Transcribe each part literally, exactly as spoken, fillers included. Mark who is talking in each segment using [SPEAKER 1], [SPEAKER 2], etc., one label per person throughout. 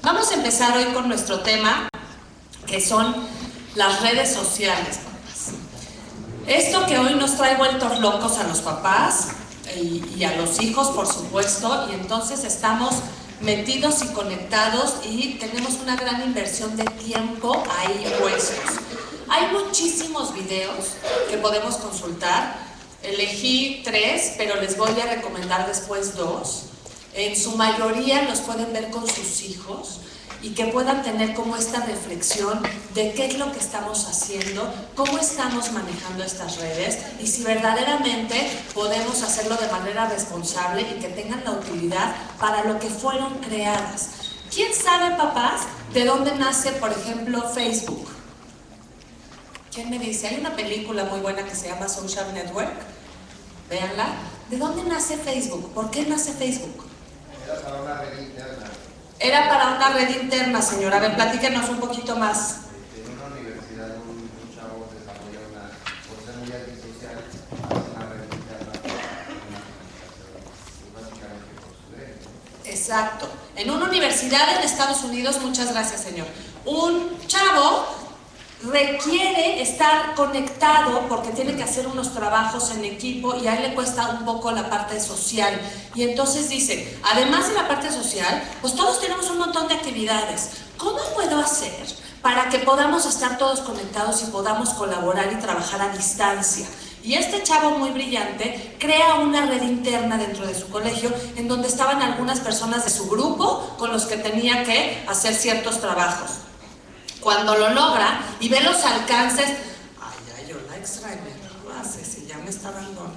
[SPEAKER 1] Vamos a empezar hoy con nuestro tema, que son las redes sociales, papás. Esto que hoy nos trae vueltos locos a los papás y, y a los hijos, por supuesto, y entonces estamos metidos y conectados y tenemos una gran inversión de tiempo ahí puestos. Hay muchísimos videos que podemos consultar. Elegí tres, pero les voy a recomendar después dos. En su mayoría los pueden ver con sus hijos y que puedan tener como esta reflexión de qué es lo que estamos haciendo, cómo estamos manejando estas redes y si verdaderamente podemos hacerlo de manera responsable y que tengan la utilidad para lo que fueron creadas. ¿Quién sabe, papás, de dónde nace, por ejemplo, Facebook? ¿Quién me dice? Hay una película muy buena que se llama Social Network. Véanla. ¿De dónde nace Facebook? ¿Por qué nace Facebook?
[SPEAKER 2] Era para una red interna.
[SPEAKER 1] Era para una red interna, señora. A ver, platíquenos un poquito más.
[SPEAKER 2] En una universidad, un, un chavo desarrolla una, por ser muy antisocial, hace una red interna para una comunicación, básicamente por su red.
[SPEAKER 1] Exacto. En una universidad en Estados Unidos, muchas gracias, señor, un chavo requiere estar conectado porque tiene que hacer unos trabajos en equipo y a él le cuesta un poco la parte social. Y entonces dice, además de la parte social, pues todos tenemos un montón de actividades. ¿Cómo puedo hacer para que podamos estar todos conectados y podamos colaborar y trabajar a distancia? Y este chavo muy brillante crea una red interna dentro de su colegio en donde estaban algunas personas de su grupo con los que tenía que hacer ciertos trabajos. Cuando lo logra y ve los alcances, ay, ay, yo la extrañé, no lo hace, si ya me está abandonando.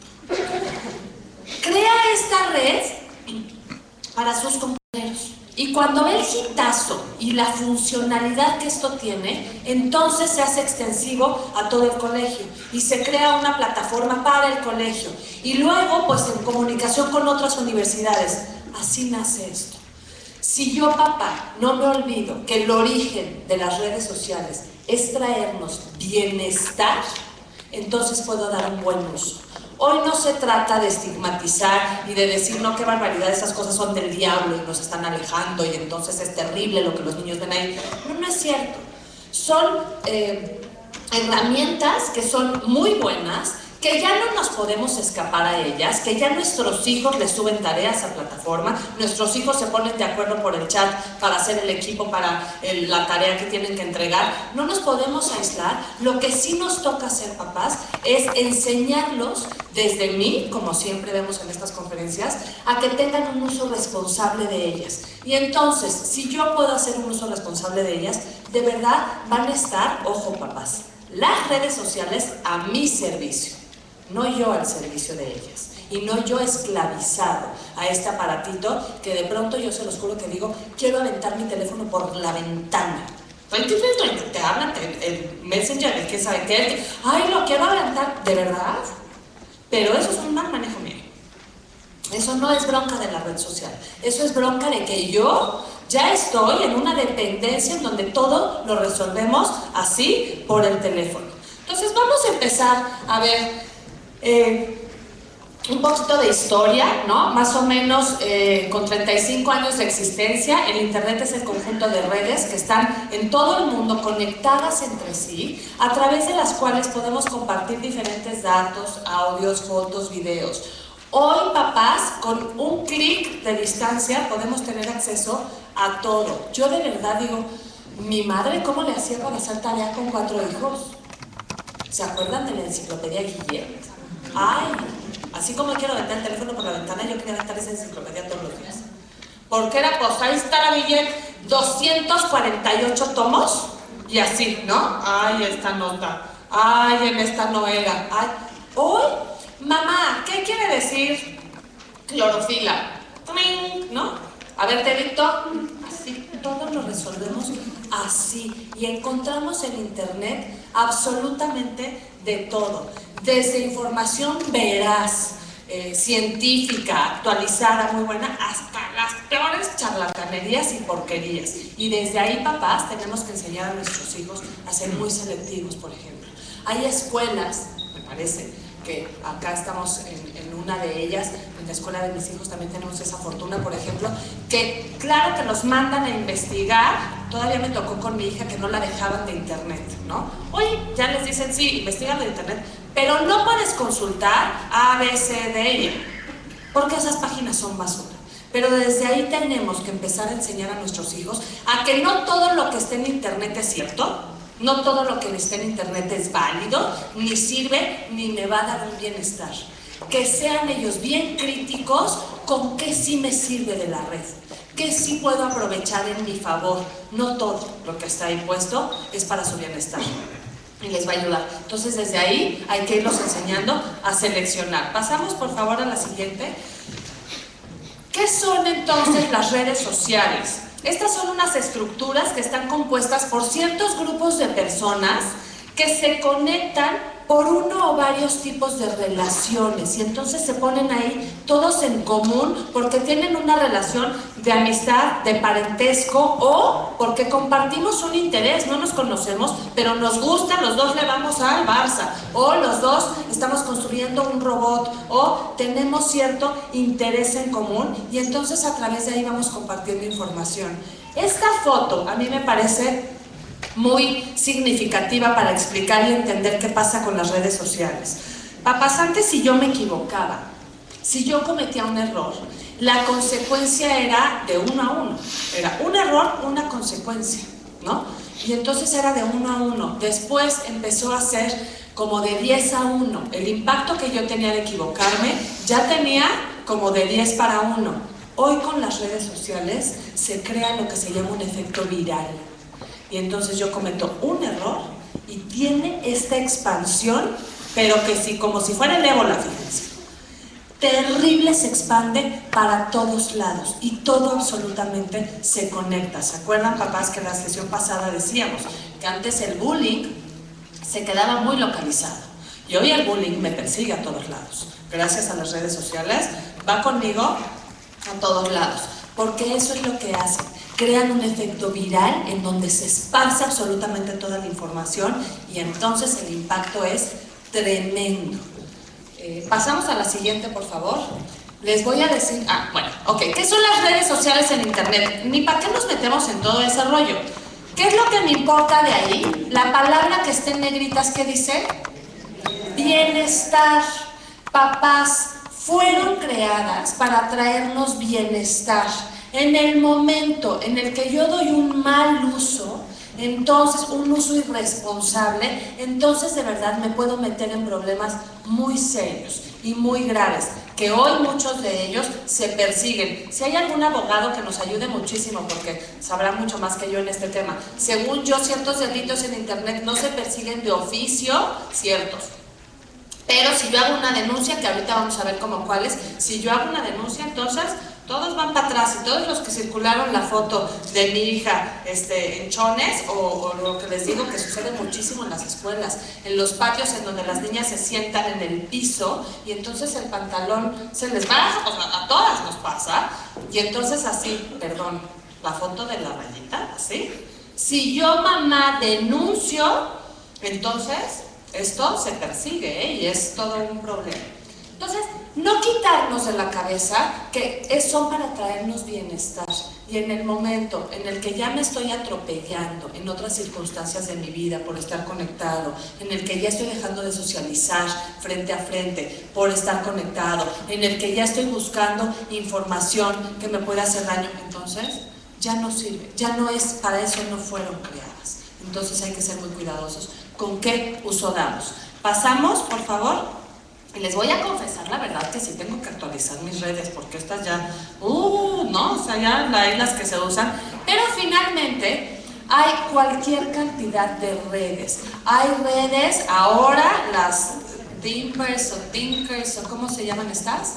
[SPEAKER 1] Crea esta red para sus compañeros. Y cuando ve el hitazo y la funcionalidad que esto tiene, entonces se hace extensivo a todo el colegio y se crea una plataforma para el colegio. Y luego, pues en comunicación con otras universidades. Así nace esto. Si yo, papá, no me olvido que el origen de las redes sociales es traernos bienestar, entonces puedo dar un buen uso. Hoy no se trata de estigmatizar y de decir, no, qué barbaridad, esas cosas son del diablo y nos están alejando y entonces es terrible lo que los niños ven ahí. No, no es cierto. Son eh, herramientas que son muy buenas, que ya no nos podemos escapar a ellas, que ya nuestros hijos les suben tareas a plataforma, nuestros hijos se ponen de acuerdo por el chat para hacer el equipo para el, la tarea que tienen que entregar. No nos podemos aislar. Lo que sí nos toca hacer, papás, es enseñarlos desde mí, como siempre vemos en estas conferencias, a que tengan un uso responsable de ellas. Y entonces, si yo puedo hacer un uso responsable de ellas, de verdad van a estar, ojo, papás, las redes sociales a mi servicio. No yo al servicio de ellas y no yo esclavizado a este aparatito que de pronto yo se los juro que digo, quiero aventar mi teléfono por la ventana. Te hablan el Messenger, el que sabe qué, ay, lo quiero aventar, ¿de verdad? Pero eso es un mal manejo mío. Eso no es bronca de la red social, eso es bronca de que yo ya estoy en una dependencia en donde todo lo resolvemos así por el teléfono. Entonces vamos a empezar a ver Eh, un poquito de historia, ¿no? Más o menos eh, con treinta y cinco años de existencia, el Internet es el conjunto de redes que están en todo el mundo conectadas entre sí, a través de las cuales podemos compartir diferentes datos, audios, fotos, videos. Hoy, papás, con un clic de distancia podemos tener acceso a todo. Yo de verdad digo, mi madre, ¿cómo le hacía para hacer tarea con cuatro hijos? ¿Se acuerdan de la enciclopedia Guillet? Ay, así como quiero aventar el teléfono por la ventana, yo quería aventar esa enciclopedia todos los días. Porque era, pues ahí está la Guillet, doscientos cuarenta y ocho tomos, y así, ¿no? Ay, esta nota, ay, en esta no era. Ay, hoy, mamá, ¿qué quiere decir clorofila? ¿No? A ver, te dicto, así, todo lo resolvemos así. Y encontramos en Internet absolutamente de todo. Desde información veraz, eh, científica, actualizada, muy buena, hasta las peores charlatanerías y porquerías. Y desde ahí, papás, tenemos que enseñar a nuestros hijos a ser muy selectivos, por ejemplo. Hay escuelas, me parece, que acá estamos en, en un una de ellas, en la escuela de mis hijos también tenemos esa fortuna, por ejemplo, que claro que los mandan a investigar. Todavía me tocó con mi hija que no la dejaban de internet, ¿no? Oye, ya les dicen, sí, investigan de internet, pero no puedes consultar A, B, C, D, E, porque esas páginas son basura. Pero desde ahí tenemos que empezar a enseñar a nuestros hijos a que no todo lo que esté en internet es cierto, no todo lo que esté en internet es válido, ni sirve, ni me va a dar un bienestar. Que sean ellos bien críticos con qué sí me sirve de la red, qué sí puedo aprovechar en mi favor. No todo lo que está ahí puesto es para su bienestar y les va a ayudar. Entonces desde ahí hay que irlos enseñando a seleccionar. Pasamos por favor a la siguiente. ¿Qué son entonces las redes sociales? Estas son unas estructuras que están compuestas por ciertos grupos de personas que se conectan por uno o varios tipos de relaciones y entonces se ponen ahí todos en común porque tienen una relación de amistad, de parentesco o porque compartimos un interés, no nos conocemos, pero nos gusta, los dos le vamos al Barça o los dos estamos construyendo un robot o tenemos cierto interés en común y entonces a través de ahí vamos compartiendo información. Esta foto a mí me parece muy significativa para explicar y entender qué pasa con las redes sociales. Papás, antes si yo me equivocaba, si yo cometía un error, la consecuencia era de uno a uno. Era un error, una consecuencia, ¿no? Y entonces era de uno a uno. Después empezó a ser como de diez a uno. El impacto que yo tenía de equivocarme ya tenía como de diez para uno. Hoy con las redes sociales se crea lo que se llama un efecto viral. Y entonces yo cometo un error y tiene esta expansión, pero que sí, como si fuera el ébola, fíjense. Terrible, se expande para todos lados y todo absolutamente se conecta. ¿Se acuerdan, papás, que en la sesión pasada decíamos que antes el bullying se quedaba muy localizado? Y hoy el bullying me persigue a todos lados. Gracias a las redes sociales, va conmigo a todos lados, porque eso es lo que hacen. Crean un efecto viral en donde se esparce absolutamente toda la información y entonces el impacto es tremendo. Eh, pasamos a la siguiente, por favor. Les voy a decir, ah, bueno, ok, ¿qué son las redes sociales en internet? Ni para qué nos metemos en todo ese rollo. ¿Qué es lo que me importa de ahí? La palabra que está en negritas, ¿qué dice? Bienestar. Papás, fueron creadas para traernos bienestar. En el momento en el que yo doy un mal uso, entonces un uso irresponsable, entonces de verdad me puedo meter en problemas muy serios y muy graves, que hoy muchos de ellos se persiguen. Si hay algún abogado que nos ayude muchísimo, porque sabrá mucho más que yo en este tema, según yo ciertos delitos en internet no se persiguen de oficio, ciertos. Pero si yo hago una denuncia, que ahorita vamos a ver como cuáles, si yo hago una denuncia, entonces todos van para atrás y todos los que circularon la foto de mi hija este, en chones o, o lo que les digo que sucede muchísimo en las escuelas, en los patios en donde las niñas se sientan en el piso y entonces el pantalón se les baja, o sea, a todas nos pasa y entonces así, perdón, la foto de la rayita, así, si yo mamá denuncio, entonces esto se persigue ¿eh? Y es todo un problema. Entonces, no quitarnos de la cabeza que son para traernos bienestar y en el momento en el que ya me estoy atropellando en otras circunstancias de mi vida por estar conectado, en el que ya estoy dejando de socializar frente a frente por estar conectado, en el que ya estoy buscando información que me pueda hacer daño, entonces ya no sirve, ya no es, para eso no fueron creadas. Entonces hay que ser muy cuidadosos con qué uso damos. Pasamos, por favor. Y les voy a confesar la verdad que sí tengo que actualizar mis redes porque estas ya, uh, no, o sea, ya hay las que se usan. Pero finalmente hay cualquier cantidad de redes. Hay redes, ahora las Timbers o Tinkers o ¿cómo se llaman estas?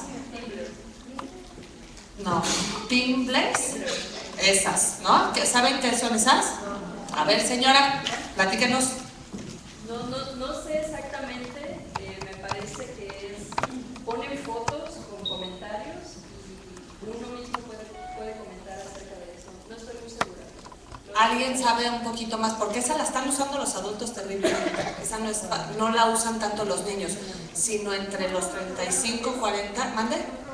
[SPEAKER 1] No, Timblers, esas, ¿no? ¿Saben qué son esas? A ver, señora, platíquenos.
[SPEAKER 3] No, no, no sé exactamente, eh, me parece que es, ponen fotos con comentarios y uno mismo puede, puede comentar acerca de eso. No estoy muy segura.
[SPEAKER 1] ¿Alguien sabe un poquito más? Porque esa la están usando los adultos terriblemente. Esa no, es, no la usan tanto los niños, sino entre los treinta y cinco, cuarenta. ¿Mande?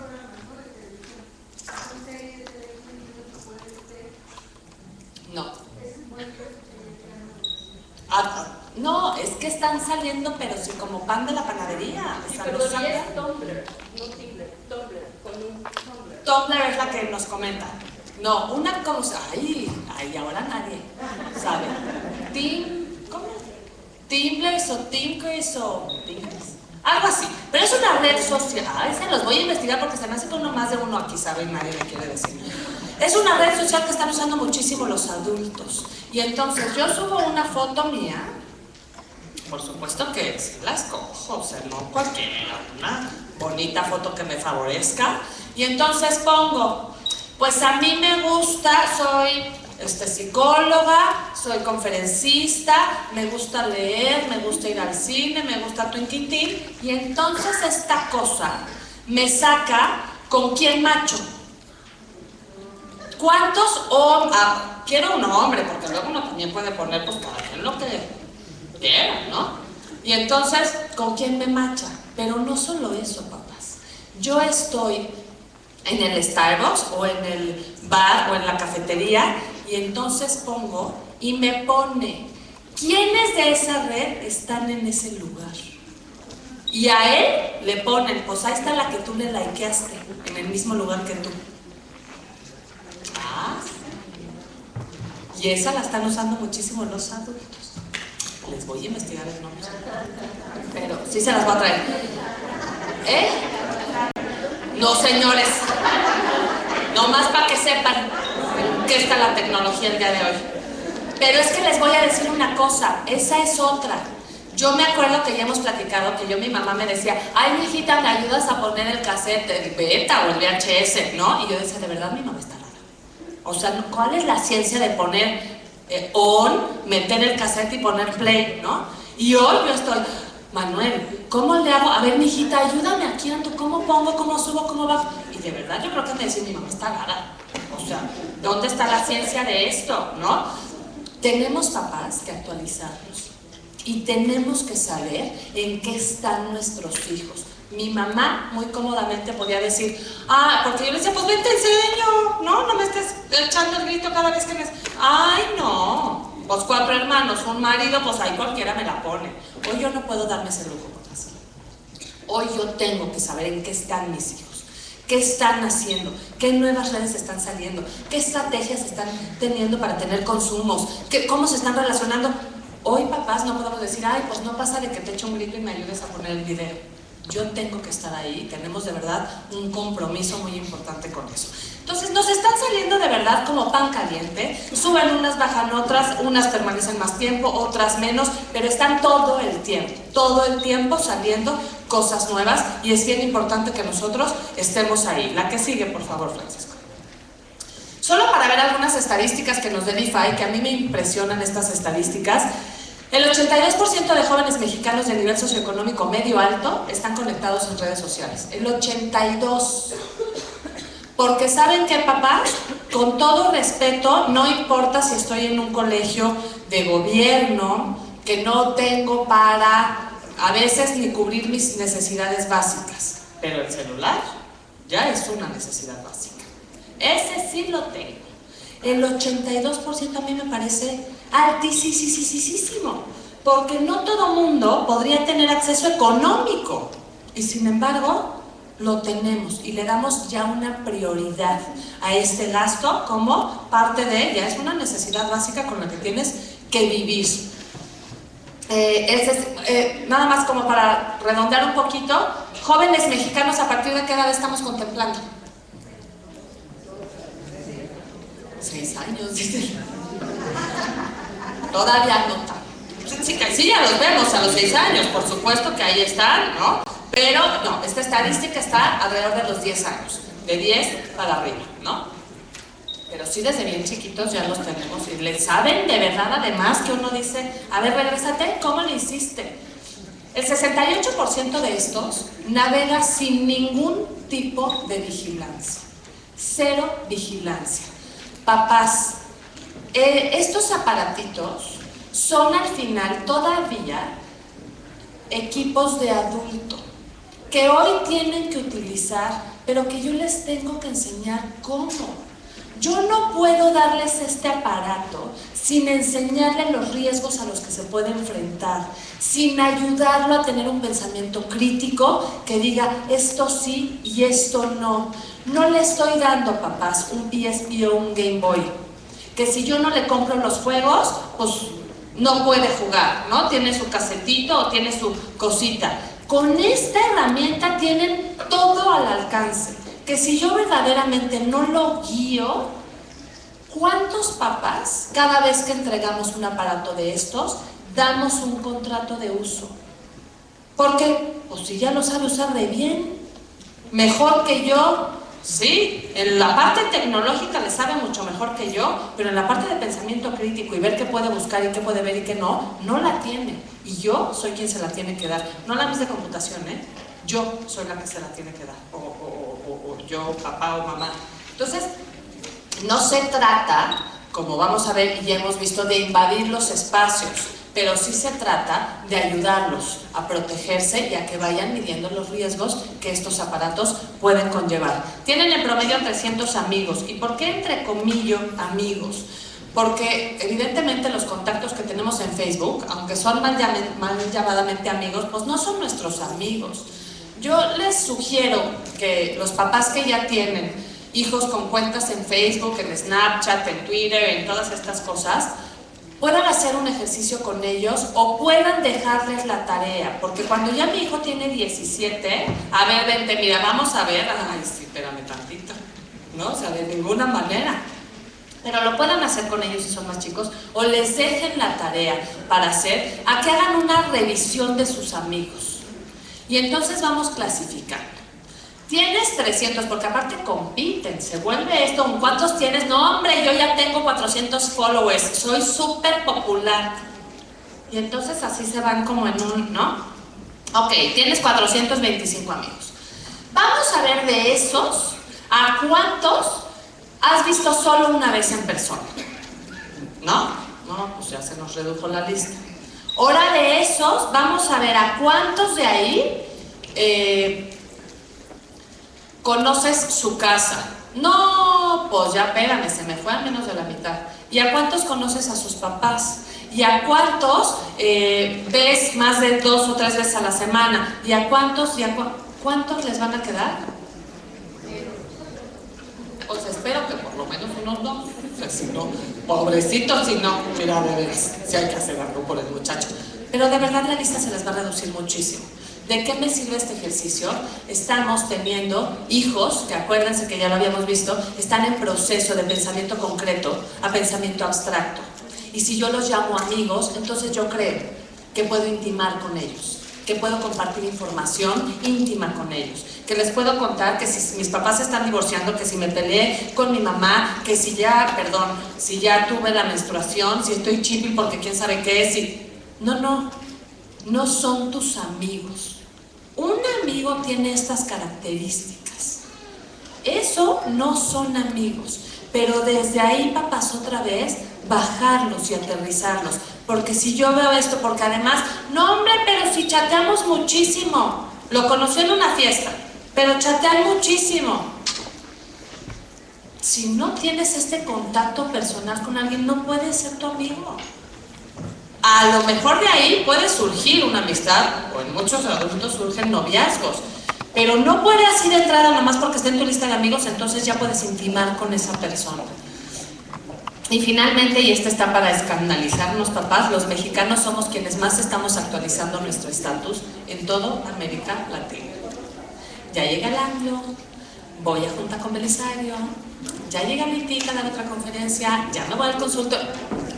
[SPEAKER 1] No. Ah, no, es que están saliendo, pero sí como pan de la panadería.
[SPEAKER 3] Sí,
[SPEAKER 1] o sea,
[SPEAKER 3] pero
[SPEAKER 1] los
[SPEAKER 3] sí
[SPEAKER 1] sacan.
[SPEAKER 3] es Tumblr, no Tumblr, Tumblr, con un Tumblr.
[SPEAKER 1] Tumblr es la que nos comenta. No, una cosa, ay, ay, ahora nadie sabe. Tim, ¿cómo? Timblers o Tinkers o Tinkers, algo así. Pero es una red social. Ah, esa los voy a investigar porque se me hace que uno más de uno aquí sabe y nadie me quiere decir. Es una red social que están usando muchísimo los adultos. Y entonces yo subo una foto mía. Por supuesto que sí la escojo, o sea, no cualquiera, una bonita foto que me favorezca. Y entonces pongo, pues a mí me gusta, soy este, psicóloga, soy conferencista, me gusta leer, me gusta ir al cine, me gusta Twinkitín. Y entonces esta cosa me saca con quién macho. ¿Cuántos hombres? Ah, quiero un hombre, porque luego uno también puede poner, pues cada quien lo que quiera, ¿no? Y entonces, ¿con quién me macha? Pero no solo eso, papás. Yo estoy en el Starbucks o en el bar o en la cafetería y entonces pongo y me pone ¿quiénes de esa red están en ese lugar? Y a él le ponen, pues ahí está la que tú le likeaste en el mismo lugar que tú. Ah, y esa la están usando muchísimo los adultos. Les voy a investigar el nombre, pero sí se las voy a traer. ¿Eh? No, señores, no más para que sepan que está la tecnología el día de hoy. Pero es que les voy a decir una cosa, esa es otra. Yo me acuerdo que ya hemos platicado que yo, mi mamá me decía, ay, mijita, ¿me ayudas a poner el cassette, el beta o el V H S? ¿No? Y yo decía, de verdad, mi mamá está rara. O sea, ¿cuál es la ciencia de poner eh, on, meter el cassette y poner play, ¿no? Y hoy yo estoy, Manuel, ¿cómo le hago? A ver, mijita, ayúdame aquí, ¿cómo pongo, cómo subo, cómo bajo? Y de verdad yo creo que me decía, mi mamá está rara. O sea, ¿dónde está la ciencia de esto, no? Tenemos, papás, que actualizarnos. Y tenemos que saber en qué están nuestros hijos. Mi mamá muy cómodamente podía decir, ah, porque yo le decía, pues ven, te enseño, no, no me estés echando el grito cada vez que me... Ay, no, pues cuatro hermanos, un marido, pues ahí cualquiera me la pone. Hoy yo no puedo darme ese lujo, papás. Hoy yo tengo que saber en qué están mis hijos, qué están haciendo, qué nuevas redes están saliendo, qué estrategias están teniendo para tener consumos, qué, cómo se están relacionando. Hoy, papás, no podemos decir, ay, pues no pasa de que te eche un grito y me ayudes a poner el video. Yo tengo que estar ahí, tenemos de verdad un compromiso muy importante con eso. Entonces, nos están saliendo de verdad como pan caliente, suben unas, bajan otras, unas permanecen más tiempo, otras menos, pero están todo el tiempo, todo el tiempo saliendo cosas nuevas y es bien importante que nosotros estemos ahí. La que sigue, por favor, Francisco. Solo para ver algunas estadísticas que nos den I F A I, que a mí me impresionan estas estadísticas. El ochenta y dos por ciento de jóvenes mexicanos de nivel socioeconómico medio alto están conectados en redes sociales. El ochenta y dos por ciento. Porque ¿saben qué, papás? Con todo respeto, no importa si estoy en un colegio de gobierno, que no tengo para, a veces, ni cubrir mis necesidades básicas. Pero el celular ya es una necesidad básica. Ese sí lo tengo. El ochenta y dos por ciento a mí me parece altísimo, porque no todo mundo podría tener acceso económico y sin embargo lo tenemos y le damos ya una prioridad a este gasto como parte de, ya es una necesidad básica con la que tienes que vivir. Eh, es, eh, nada más como para redondear un poquito, jóvenes mexicanos, ¿a partir de qué edad estamos contemplando? Seis años, dice. Todavía no tanto. Sí, sí, ya los vemos a los seis años, por supuesto que ahí están, ¿no? Pero no, esta estadística está alrededor de los diez años, de diez para arriba, ¿no? Pero sí desde bien chiquitos ya los tenemos y le saben de verdad además que uno dice, a ver, regrésate, ¿cómo le hiciste? El sesenta y ocho por ciento de estos navega sin ningún tipo de vigilancia, cero vigilancia. Papás, eh, estos aparatitos son al final todavía equipos de adulto que hoy tienen que utilizar, pero que yo les tengo que enseñar cómo. Yo no puedo darles este aparato sin enseñarle los riesgos a los que se puede enfrentar, sin ayudarlo a tener un pensamiento crítico que diga esto sí y esto no. No le estoy dando, papás, un P S P o un Game Boy, que si yo no le compro los juegos, pues no puede jugar, ¿no? Tiene su casetito o tiene su cosita. Con esta herramienta tienen todo al alcance, que si yo verdaderamente no lo guío, ¿cuántos papás, cada vez que entregamos un aparato de estos, damos un contrato de uso? Porque, pues si ya lo sabe usar de bien, mejor que yo, sí, en la parte tecnológica le sabe mucho mejor que yo, pero en la parte de pensamiento crítico y ver qué puede buscar y qué puede ver y qué no, no la tiene. Y yo soy quien se la tiene que dar. No la mis de computación, ¿eh? Yo soy la que se la tiene que dar. O, o, o, o yo, papá o mamá. Entonces, no se trata, como vamos a ver y ya hemos visto, de invadir los espacios, pero sí se trata de ayudarlos a protegerse y a que vayan midiendo los riesgos que estos aparatos pueden conllevar. Tienen en promedio trescientos amigos. ¿Y por qué entre comillas amigos? Porque evidentemente los contactos que tenemos en Facebook, aunque son mal, mal llamadamente amigos, pues no son nuestros amigos. Yo les sugiero que los papás que ya tienen hijos con cuentas en Facebook, en Snapchat, en Twitter, en todas estas cosas, puedan hacer un ejercicio con ellos o puedan dejarles la tarea, porque cuando ya mi hijo tiene diecisiete, a ver, vente, mira, vamos a ver, ay, sí, espérame tantito, ¿no? O sea, de ninguna manera. Pero lo puedan hacer con ellos si son más chicos, o les dejen la tarea para hacer, a que hagan una revisión de sus amigos. Y entonces vamos clasificando. Tienes trescientos, porque aparte compiten, se vuelve esto, ¿cuántos tienes? No, hombre, yo ya tengo cuatrocientos followers, soy súper popular. Y entonces así se van como en un, ¿no? Ok, tienes cuatrocientos veinticinco amigos. Vamos a ver de esos, ¿a cuántos has visto solo una vez en persona? ¿No? No, pues ya se nos redujo la lista. Ahora de esos, vamos a ver a cuántos de ahí eh, conoces su casa. No, pues ya pégame, se me fue a menos de la mitad. ¿Y a cuántos conoces a sus papás? ¿Y a cuántos eh, ves más de dos o tres veces a la semana? ¿Y a cuántos, y a cu cuántos les van a quedar? Pues espero que por lo menos unos dos. O sea, si no, pobrecitos, si no, mira, de veras, si hay que hacer algo por el muchacho. Pero de verdad la lista se les va a reducir muchísimo. ¿De qué me sirve este ejercicio? Estamos teniendo hijos, que acuérdense que ya lo habíamos visto, están en proceso de pensamiento concreto a pensamiento abstracto. Y si yo los llamo amigos, entonces yo creo que puedo intimar con ellos, que puedo compartir información íntima con ellos, que les puedo contar que si mis papás se están divorciando, que si me peleé con mi mamá, que si ya, perdón, si ya tuve la menstruación, si estoy chipi porque quién sabe qué es, si... No, no, no son tus amigos. Un amigo tiene estas características. Eso no son amigos, pero desde ahí, papás, otra vez, bajarlos y aterrizarlos. Porque si yo veo esto, porque además, no hombre, pero si chateamos muchísimo, lo conocí en una fiesta, pero chatean muchísimo. Si no tienes este contacto personal con alguien, no puede ser tu amigo. A lo mejor de ahí puede surgir una amistad, o en muchos adultos surgen noviazgos, pero no puede así de entrada, nomás porque esté en tu lista de amigos, entonces ya puedes intimar con esa persona. Y finalmente, y esta está para escandalizarnos, papás, los mexicanos somos quienes más estamos actualizando nuestro estatus en toda América Latina. Ya llega el anglo, voy a junta con Belisario, ya llega mi tita a dar otra conferencia, ya me voy al consultorio.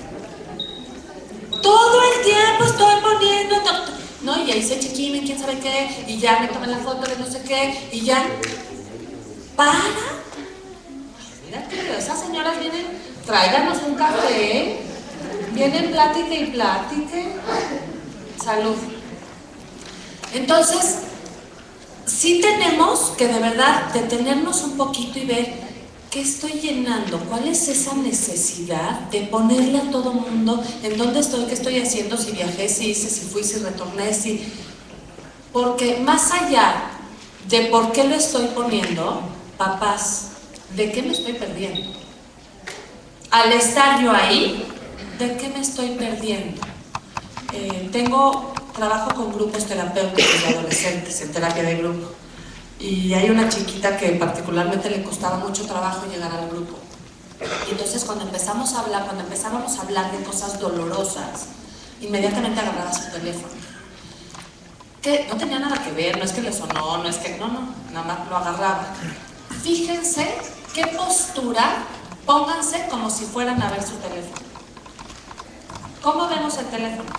[SPEAKER 1] Todo el tiempo estoy poniendo, no, y ahí se chequime, quién sabe qué, y ya me tomé la foto de no sé qué, y ya, para. Mira que esas señoras vienen, tráiganos un café, vienen plática y plática. Salud. Entonces, sí tenemos que de verdad detenernos un poquito y ver ¿qué estoy llenando? ¿Cuál es esa necesidad de ponerle a todo mundo en dónde estoy, qué estoy haciendo, si viajé, si hice, si fui, si retorné, si... Porque más allá de por qué lo estoy poniendo, papás, ¿de qué me estoy perdiendo? Al estar yo ahí, ¿de qué me estoy perdiendo? Eh, tengo, trabajo con grupos terapéuticos de adolescentes en terapia de grupo. Y hay una chiquita que particularmente le costaba mucho trabajo llegar al grupo. Y entonces cuando empezamos a hablar, cuando empezábamos a hablar de cosas dolorosas, inmediatamente agarraba su teléfono. Que no tenía nada que ver, no es que le sonó, no es que... No, no, nada más lo agarraba. Fíjense qué postura, pónganse como si fueran a ver su teléfono. ¿Cómo vemos el teléfono?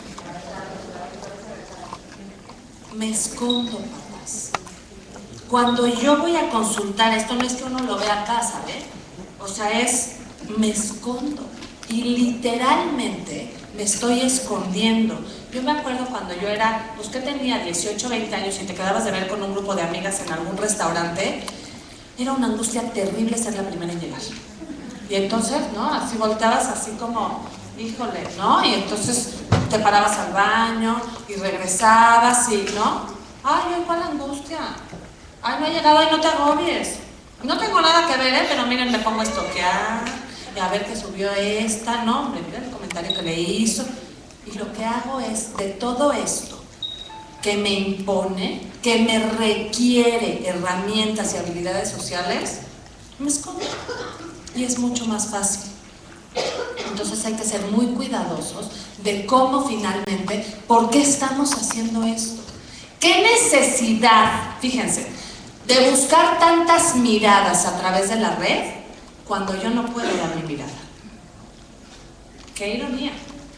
[SPEAKER 1] Me escondo, papás. Cuando yo voy a consultar, esto no es que uno lo vea acá, ¿sabes? O sea, es, me escondo. Y literalmente me estoy escondiendo. Yo me acuerdo cuando yo era, pues que tenía dieciocho, veinte años y te quedabas de ver con un grupo de amigas en algún restaurante, era una angustia terrible ser la primera en llegar. Y entonces, ¿no? Así volteabas así como, híjole, ¿no? Y entonces te parabas al baño y regresabas y, ¿no? Ay, ¿cuál angustia? Ay, no he llegado, ay, no te agobies. No tengo nada que ver, ¿eh? Pero miren, me pongo a estoquear y a ver qué subió esta. No, hombre, miren el comentario que le hizo. Y lo que hago es, de todo esto que me impone, que me requiere herramientas y habilidades sociales, me escondo. Y es mucho más fácil. Entonces hay que ser muy cuidadosos de cómo finalmente, ¿por qué estamos haciendo esto? ¿Qué necesidad, fíjense, de buscar tantas miradas a través de la red cuando yo no puedo dar mi mirada? ¡Qué ironía!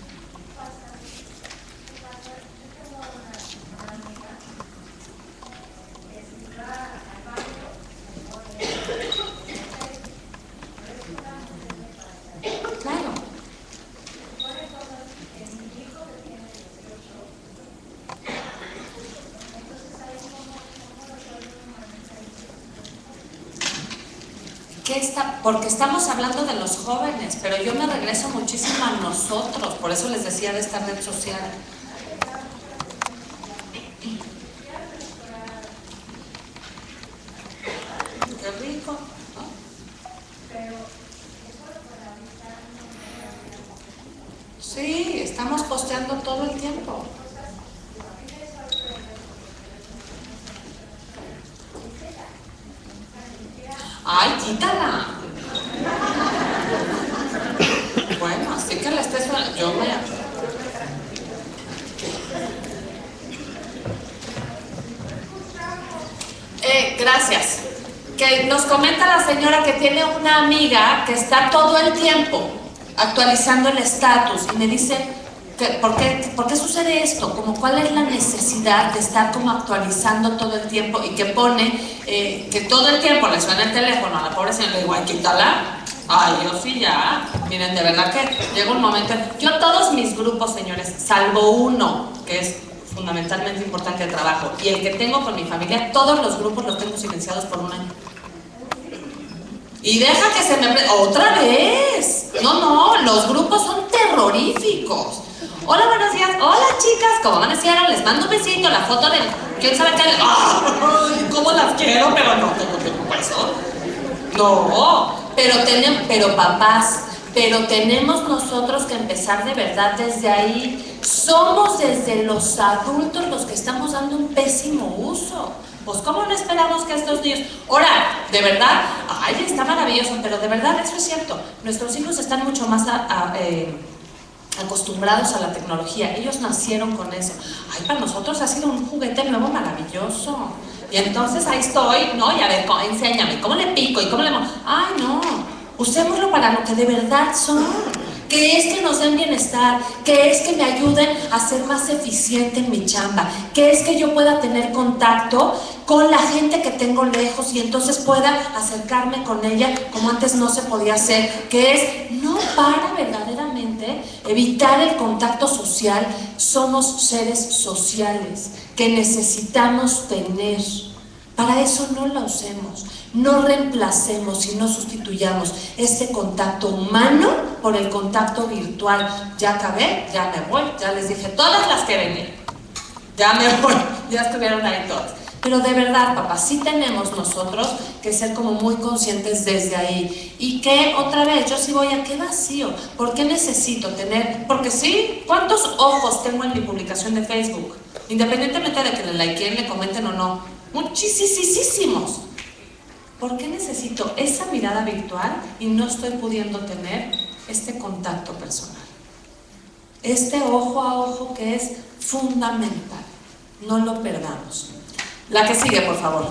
[SPEAKER 1] Claro. ¿Qué está? Porque estamos hablando de los jóvenes, pero yo me regreso muchísimo a nosotros, por eso les decía de esta red social. Qué rico, ¿no? Sí, estamos posteando todo el tiempo. ¡Ay, quítala! Bueno, así que la estés... Yo voy a... Eh, gracias. Que nos comenta la señora que tiene una amiga que está todo el tiempo actualizando el estatus y me dice, que, ¿por qué, ¿por qué sucede esto? Como cuál es la necesidad de estar como actualizando todo el tiempo y que pone eh, que todo el tiempo le suena el teléfono a la pobre señora, le digo, ay, quítala. Ay, yo sí ya, miren, de verdad que llega un momento, yo todos mis grupos, señores, salvo uno, que es fundamentalmente importante el trabajo, y el que tengo con mi familia, todos los grupos los tengo silenciados por un año. Y deja que se me... ¡Otra vez! No, no, los grupos son terroríficos. Hola, buenos días. Hola, chicas, ¿cómo amanecieron? Les mando un besito, la foto de... ¿Quién sabe qué? ¡Ay, cómo las quiero! Pero no tengo tiempo para eso. No, pero tenemos... Pero papás, pero tenemos nosotros que empezar de verdad desde ahí. Somos desde los adultos los que estamos dando un pésimo uso. Pues ¿cómo no esperamos que estos niños... Ahora, de verdad, ay, está maravilloso, pero de verdad eso es cierto. Nuestros hijos están mucho más a, a, eh, acostumbrados a la tecnología. Ellos nacieron con eso. Ay, para nosotros ha sido un juguete nuevo maravilloso. Y entonces ahí estoy, ¿no? Y a ver, enséñame, ¿cómo le pico? ¿Y cómo le... Ay, no, usémoslo para lo que de verdad son. Que es que nos den bienestar, que es que me ayuden a ser más eficiente en mi chamba, que es que yo pueda tener contacto con la gente que tengo lejos y entonces pueda acercarme con ella como antes no se podía hacer, que es no para verdaderamente evitar el contacto social. Somos seres sociales que necesitamos tener. Para eso no la usemos. No reemplacemos y no sustituyamos este contacto humano por el contacto virtual. Ya acabé, ya me voy, ya les dije todas las que venían. Ya me voy, ya estuvieron ahí todas. Pero de verdad, papá, sí tenemos nosotros que ser como muy conscientes desde ahí. Y que, otra vez, yo sí voy a qué vacío. ¿Por qué necesito tener? Porque sí, ¿cuántos ojos tengo en mi publicación de Facebook? Independientemente de que le likeen, le comenten o no. Muchísimos. ¿Por qué necesito esa mirada virtual y no estoy pudiendo tener este contacto personal? Este ojo a ojo que es fundamental. No lo perdamos. La que sigue, por favor.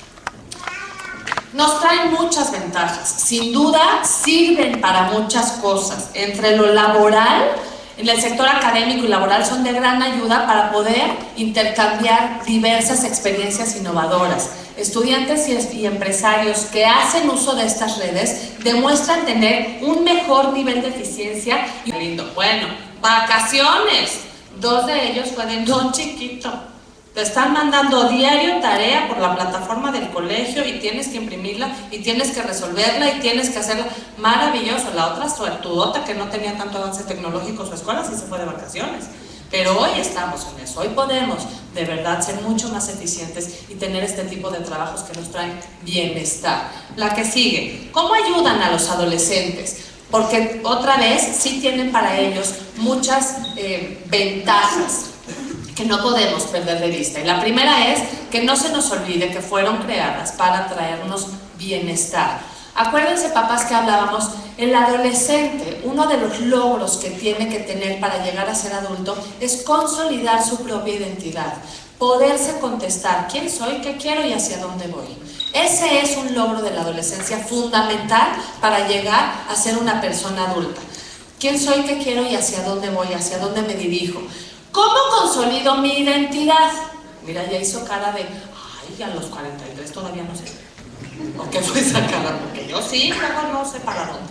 [SPEAKER 1] Nos traen muchas ventajas. Sin duda, sirven para muchas cosas. Entre lo laboral, en el sector académico y laboral son de gran ayuda para poder intercambiar diversas experiencias innovadoras. Estudiantes y empresarios que hacen uso de estas redes demuestran tener un mejor nivel de eficiencia. Y lindo. Bueno, vacaciones. Dos de ellos fue de don chiquito. Te están mandando diario tarea por la plataforma del colegio y tienes que imprimirla y tienes que resolverla y tienes que hacerla. Maravilloso. La otra suertudota que no tenía tanto avance tecnológico su escuela sí se fue de vacaciones. Pero hoy estamos en eso. Hoy podemos de verdad ser mucho más eficientes y tener este tipo de trabajos que nos traen bienestar. La que sigue. ¿Cómo ayudan a los adolescentes? Porque otra vez sí tienen para ellos muchas eh, ventajas que no podemos perder de vista. Y la primera es que no se nos olvide que fueron creadas para traernos bienestar. Acuérdense, papás, que hablábamos, el adolescente, uno de los logros que tiene que tener para llegar a ser adulto es consolidar su propia identidad, poderse contestar quién soy, qué quiero y hacia dónde voy. Ese es un logro de la adolescencia fundamental para llegar a ser una persona adulta. ¿Quién soy, qué quiero y hacia dónde voy, hacia dónde me dirijo? ¿Cómo consolido mi identidad? Mira, ya hizo cara de, ay, a los cuarenta y tres todavía no sé. ¿O qué fue esa cara? Porque yo sí, pero no sé para dónde.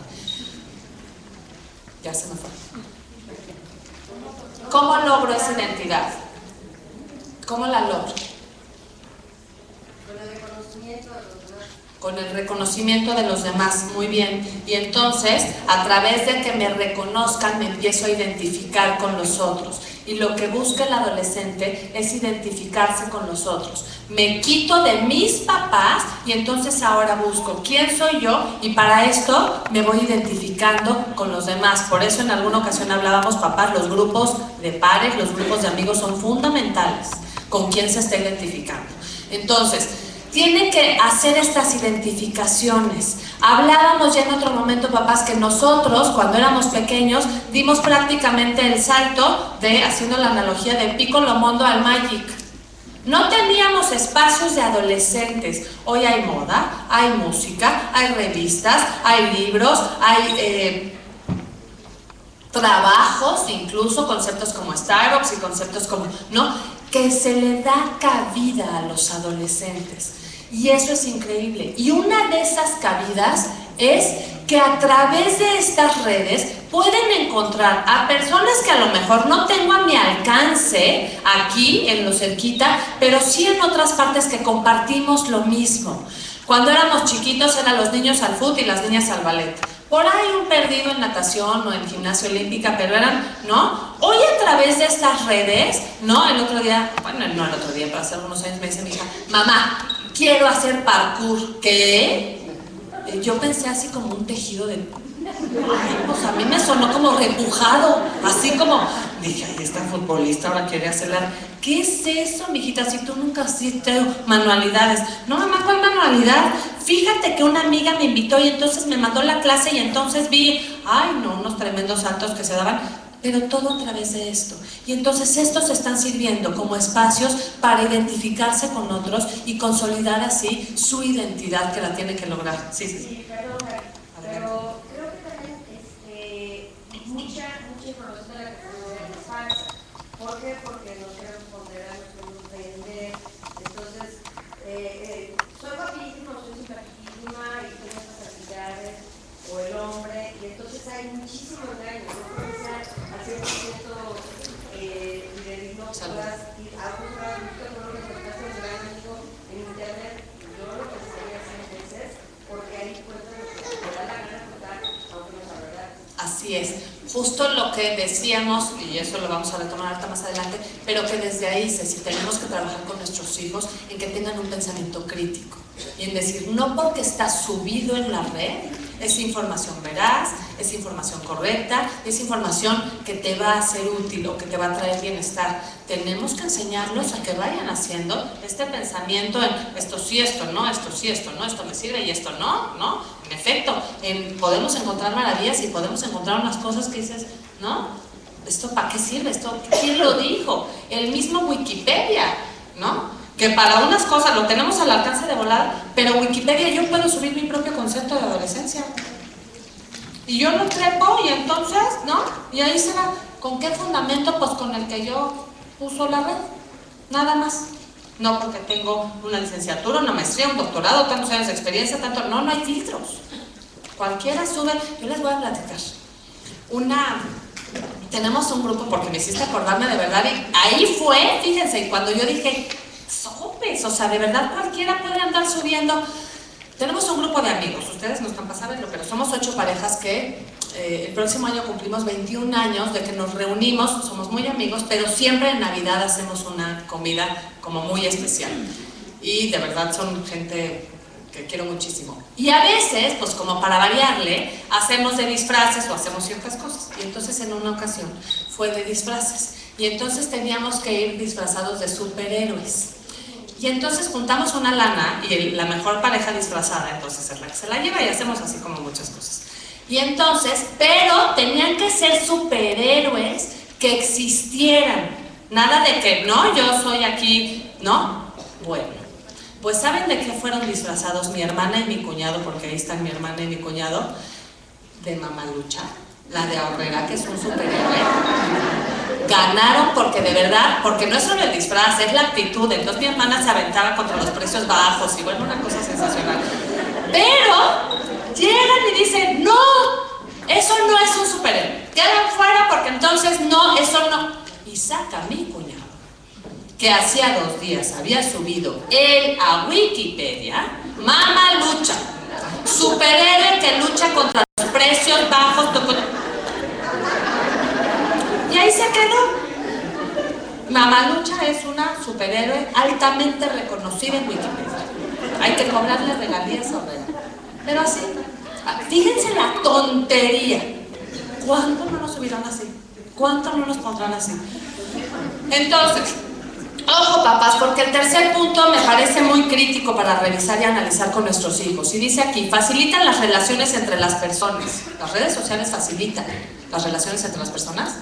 [SPEAKER 1] Ya se me fue. ¿Cómo logro esa identidad? ¿Cómo la logro?
[SPEAKER 4] Con el reconocimiento de los demás.
[SPEAKER 1] Con el reconocimiento de los demás, muy bien. Y entonces, a través de que me reconozcan, me empiezo a identificar con los otros. Y lo que busca el adolescente es identificarse con los otros. Me quito de mis papás y entonces ahora busco quién soy yo y para esto me voy identificando con los demás. Por eso en alguna ocasión hablábamos, papás, los grupos de pares, los grupos de amigos son fundamentales con quién se está identificando. Entonces, tiene que hacer estas identificaciones. Hablábamos ya en otro momento, papás, que nosotros, cuando éramos pequeños, dimos prácticamente el salto de, haciendo la analogía de Piccolo Mondo al Magic. No teníamos espacios de adolescentes. Hoy hay moda, hay música, hay revistas, hay libros, hay eh, trabajos, incluso conceptos como Starbucks y conceptos como, ¿no? Que se le da cabida a los adolescentes. Y eso es increíble. Y una de esas cabidas es que a través de estas redes pueden encontrar a personas que a lo mejor no tengo a mi alcance aquí en lo cerquita, pero sí en otras partes que compartimos lo mismo. Cuando éramos chiquitos eran los niños al fútbol y las niñas al ballet. Por ahí un perdido en natación o en gimnasia olímpica, pero eran, ¿no? Hoy a través de estas redes, ¿no? El otro día, bueno, no el otro día, pero hace algunos años me dice mi hija, mamá, quiero hacer parkour. ¿Qué? Yo pensé así como un tejido de... Ay, pues a mí me sonó como repujado, así como... Dije, ay, esta futbolista ahora quiere hacerla... ¿Qué es eso, mijita? Si tú nunca hiciste manualidades. No, mamá, ¿cuál manualidad? Fíjate que una amiga me invitó y entonces me mandó la clase y entonces vi... Ay, no, unos tremendos saltos que se daban... Pero todo a través de esto. Y entonces estos están sirviendo como espacios para identificarse con otros y consolidar así su identidad que la tiene que lograr. Sí, sí, sí.
[SPEAKER 4] Sí, perdón, pero creo que también este, mucha, mucha información de la que tenemos es falsa. ¿Por qué? Porque nos queremos ponderar, nos queremos vender. Entonces, eh, eh, soy guapísimo, soy simpaticísima y tengo estas actividades, o el hombre, y entonces hay muchísimo engaño. No puede ser al cien por ciento eh, fidedigno, puedas ir a buscar un lo que encontraste un gran amigo en internet. Yo lo que estaría haciendo es ser
[SPEAKER 1] justo lo que decíamos, y eso lo vamos a retomar ahorita más adelante, pero que desde ahí, si tenemos que trabajar con nuestros hijos en que tengan un pensamiento crítico y en decir, no porque está subido en la red, es información veraz, es información correcta, es información que te va a ser útil o que te va a traer bienestar. Tenemos que enseñarlos a que vayan haciendo este pensamiento en esto sí, esto no, esto sí, esto no, esto me sirve y esto no, ¿no? En efecto, en, podemos encontrar maravillas y podemos encontrar unas cosas que dices, ¿no? ¿Esto para qué sirve? ¿Esto quién lo dijo? El mismo Wikipedia, ¿no? Que para unas cosas lo tenemos al alcance de volada, pero Wikipedia yo puedo subir mi propio concepto de adolescencia. Y yo lo trepo y entonces, ¿no? Y ahí se va. ¿Con qué fundamento? Pues con el que yo uso la red. Nada más. No porque tengo una licenciatura, una maestría, un doctorado, tantos años de experiencia, tanto... No, no hay filtros. Cualquiera sube. Yo les voy a platicar. Una... Tenemos un grupo, porque me hiciste acordarme de verdad, y ahí fue, fíjense, cuando yo dije... Sopes, o sea, de verdad cualquiera puede andar subiendo. Tenemos un grupo de amigos, ustedes no están para saberlo, pero somos ocho parejas que eh, el próximo año cumplimos veintiún años de que nos reunimos, somos muy amigos, pero siempre en Navidad hacemos una comida como muy especial. Y de verdad son gente que quiero muchísimo. Y a veces, pues como para variarle, hacemos de disfraces o hacemos ciertas cosas. Y entonces en una ocasión fue de disfraces. Y entonces teníamos que ir disfrazados de superhéroes. Y entonces juntamos una lana y el, la mejor pareja disfrazada entonces es la que se la lleva y hacemos así como muchas cosas. Y entonces, pero tenían que ser superhéroes que existieran. Nada de que, no, yo soy aquí, ¿no? Bueno, pues ¿saben de qué fueron disfrazados mi hermana y mi cuñado? Porque ahí están mi hermana y mi cuñado. De Mamalucha, la de Ahorrera, que es un superhéroe. Ganaron porque de verdad, porque no es solo el disfraz, es la actitud. Entonces mi hermana se aventaba contra los precios bajos y bueno, una cosa sensacional. Pero llegan y dicen, no, eso no es un superhéroe, quedan fuera porque entonces no, eso no. Y saca a mi cuñado, que hacía dos días había subido él a Wikipedia, Mamalucha, superhéroe que lucha contra los precios bajos. Y ahí se quedó. Mamalucha es una superhéroe altamente reconocida en Wikipedia. Hay que cobrarle regalías sobre ella. Pero así, fíjense la tontería. ¿Cuánto no nos subirán así? ¿Cuánto no nos pondrán así? Entonces, ojo papás, porque el tercer punto me parece muy crítico para revisar y analizar con nuestros hijos. Y dice aquí, facilitan las relaciones entre las personas. ¿Las redes sociales facilitan las relaciones entre las personas?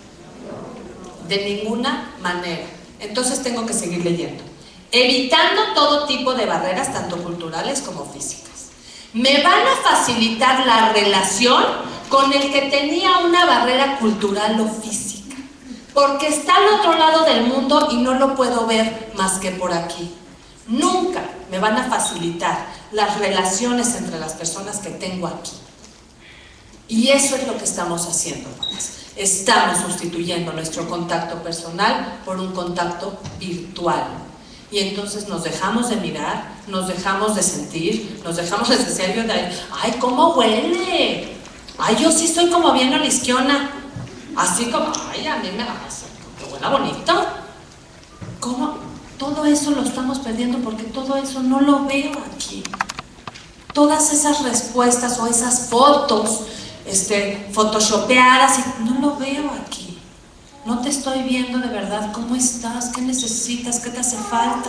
[SPEAKER 1] De ninguna manera. Entonces tengo que seguir leyendo. Evitando todo tipo de barreras, tanto culturales como físicas. Me van a facilitar la relación con el que tenía una barrera cultural o física, porque está al otro lado del mundo y no lo puedo ver más que por aquí. Nunca me van a facilitar las relaciones entre las personas que tengo aquí. Y eso es lo que estamos haciendo, papás. Estamos sustituyendo nuestro contacto personal por un contacto virtual. Y entonces nos dejamos de mirar, nos dejamos de sentir, nos dejamos de decir, ¡ay, cómo huele! ¡Ay, yo sí estoy como bien olisquiona! Así como, ¡ay, a mí me hace que huela bonito! ¿Cómo? Todo eso lo estamos perdiendo porque todo eso no lo veo aquí. Todas esas respuestas o esas fotos Este, photoshopeadas, y no lo veo aquí. No te estoy viendo de verdad. ¿Cómo estás? ¿Qué necesitas? ¿Qué te hace falta?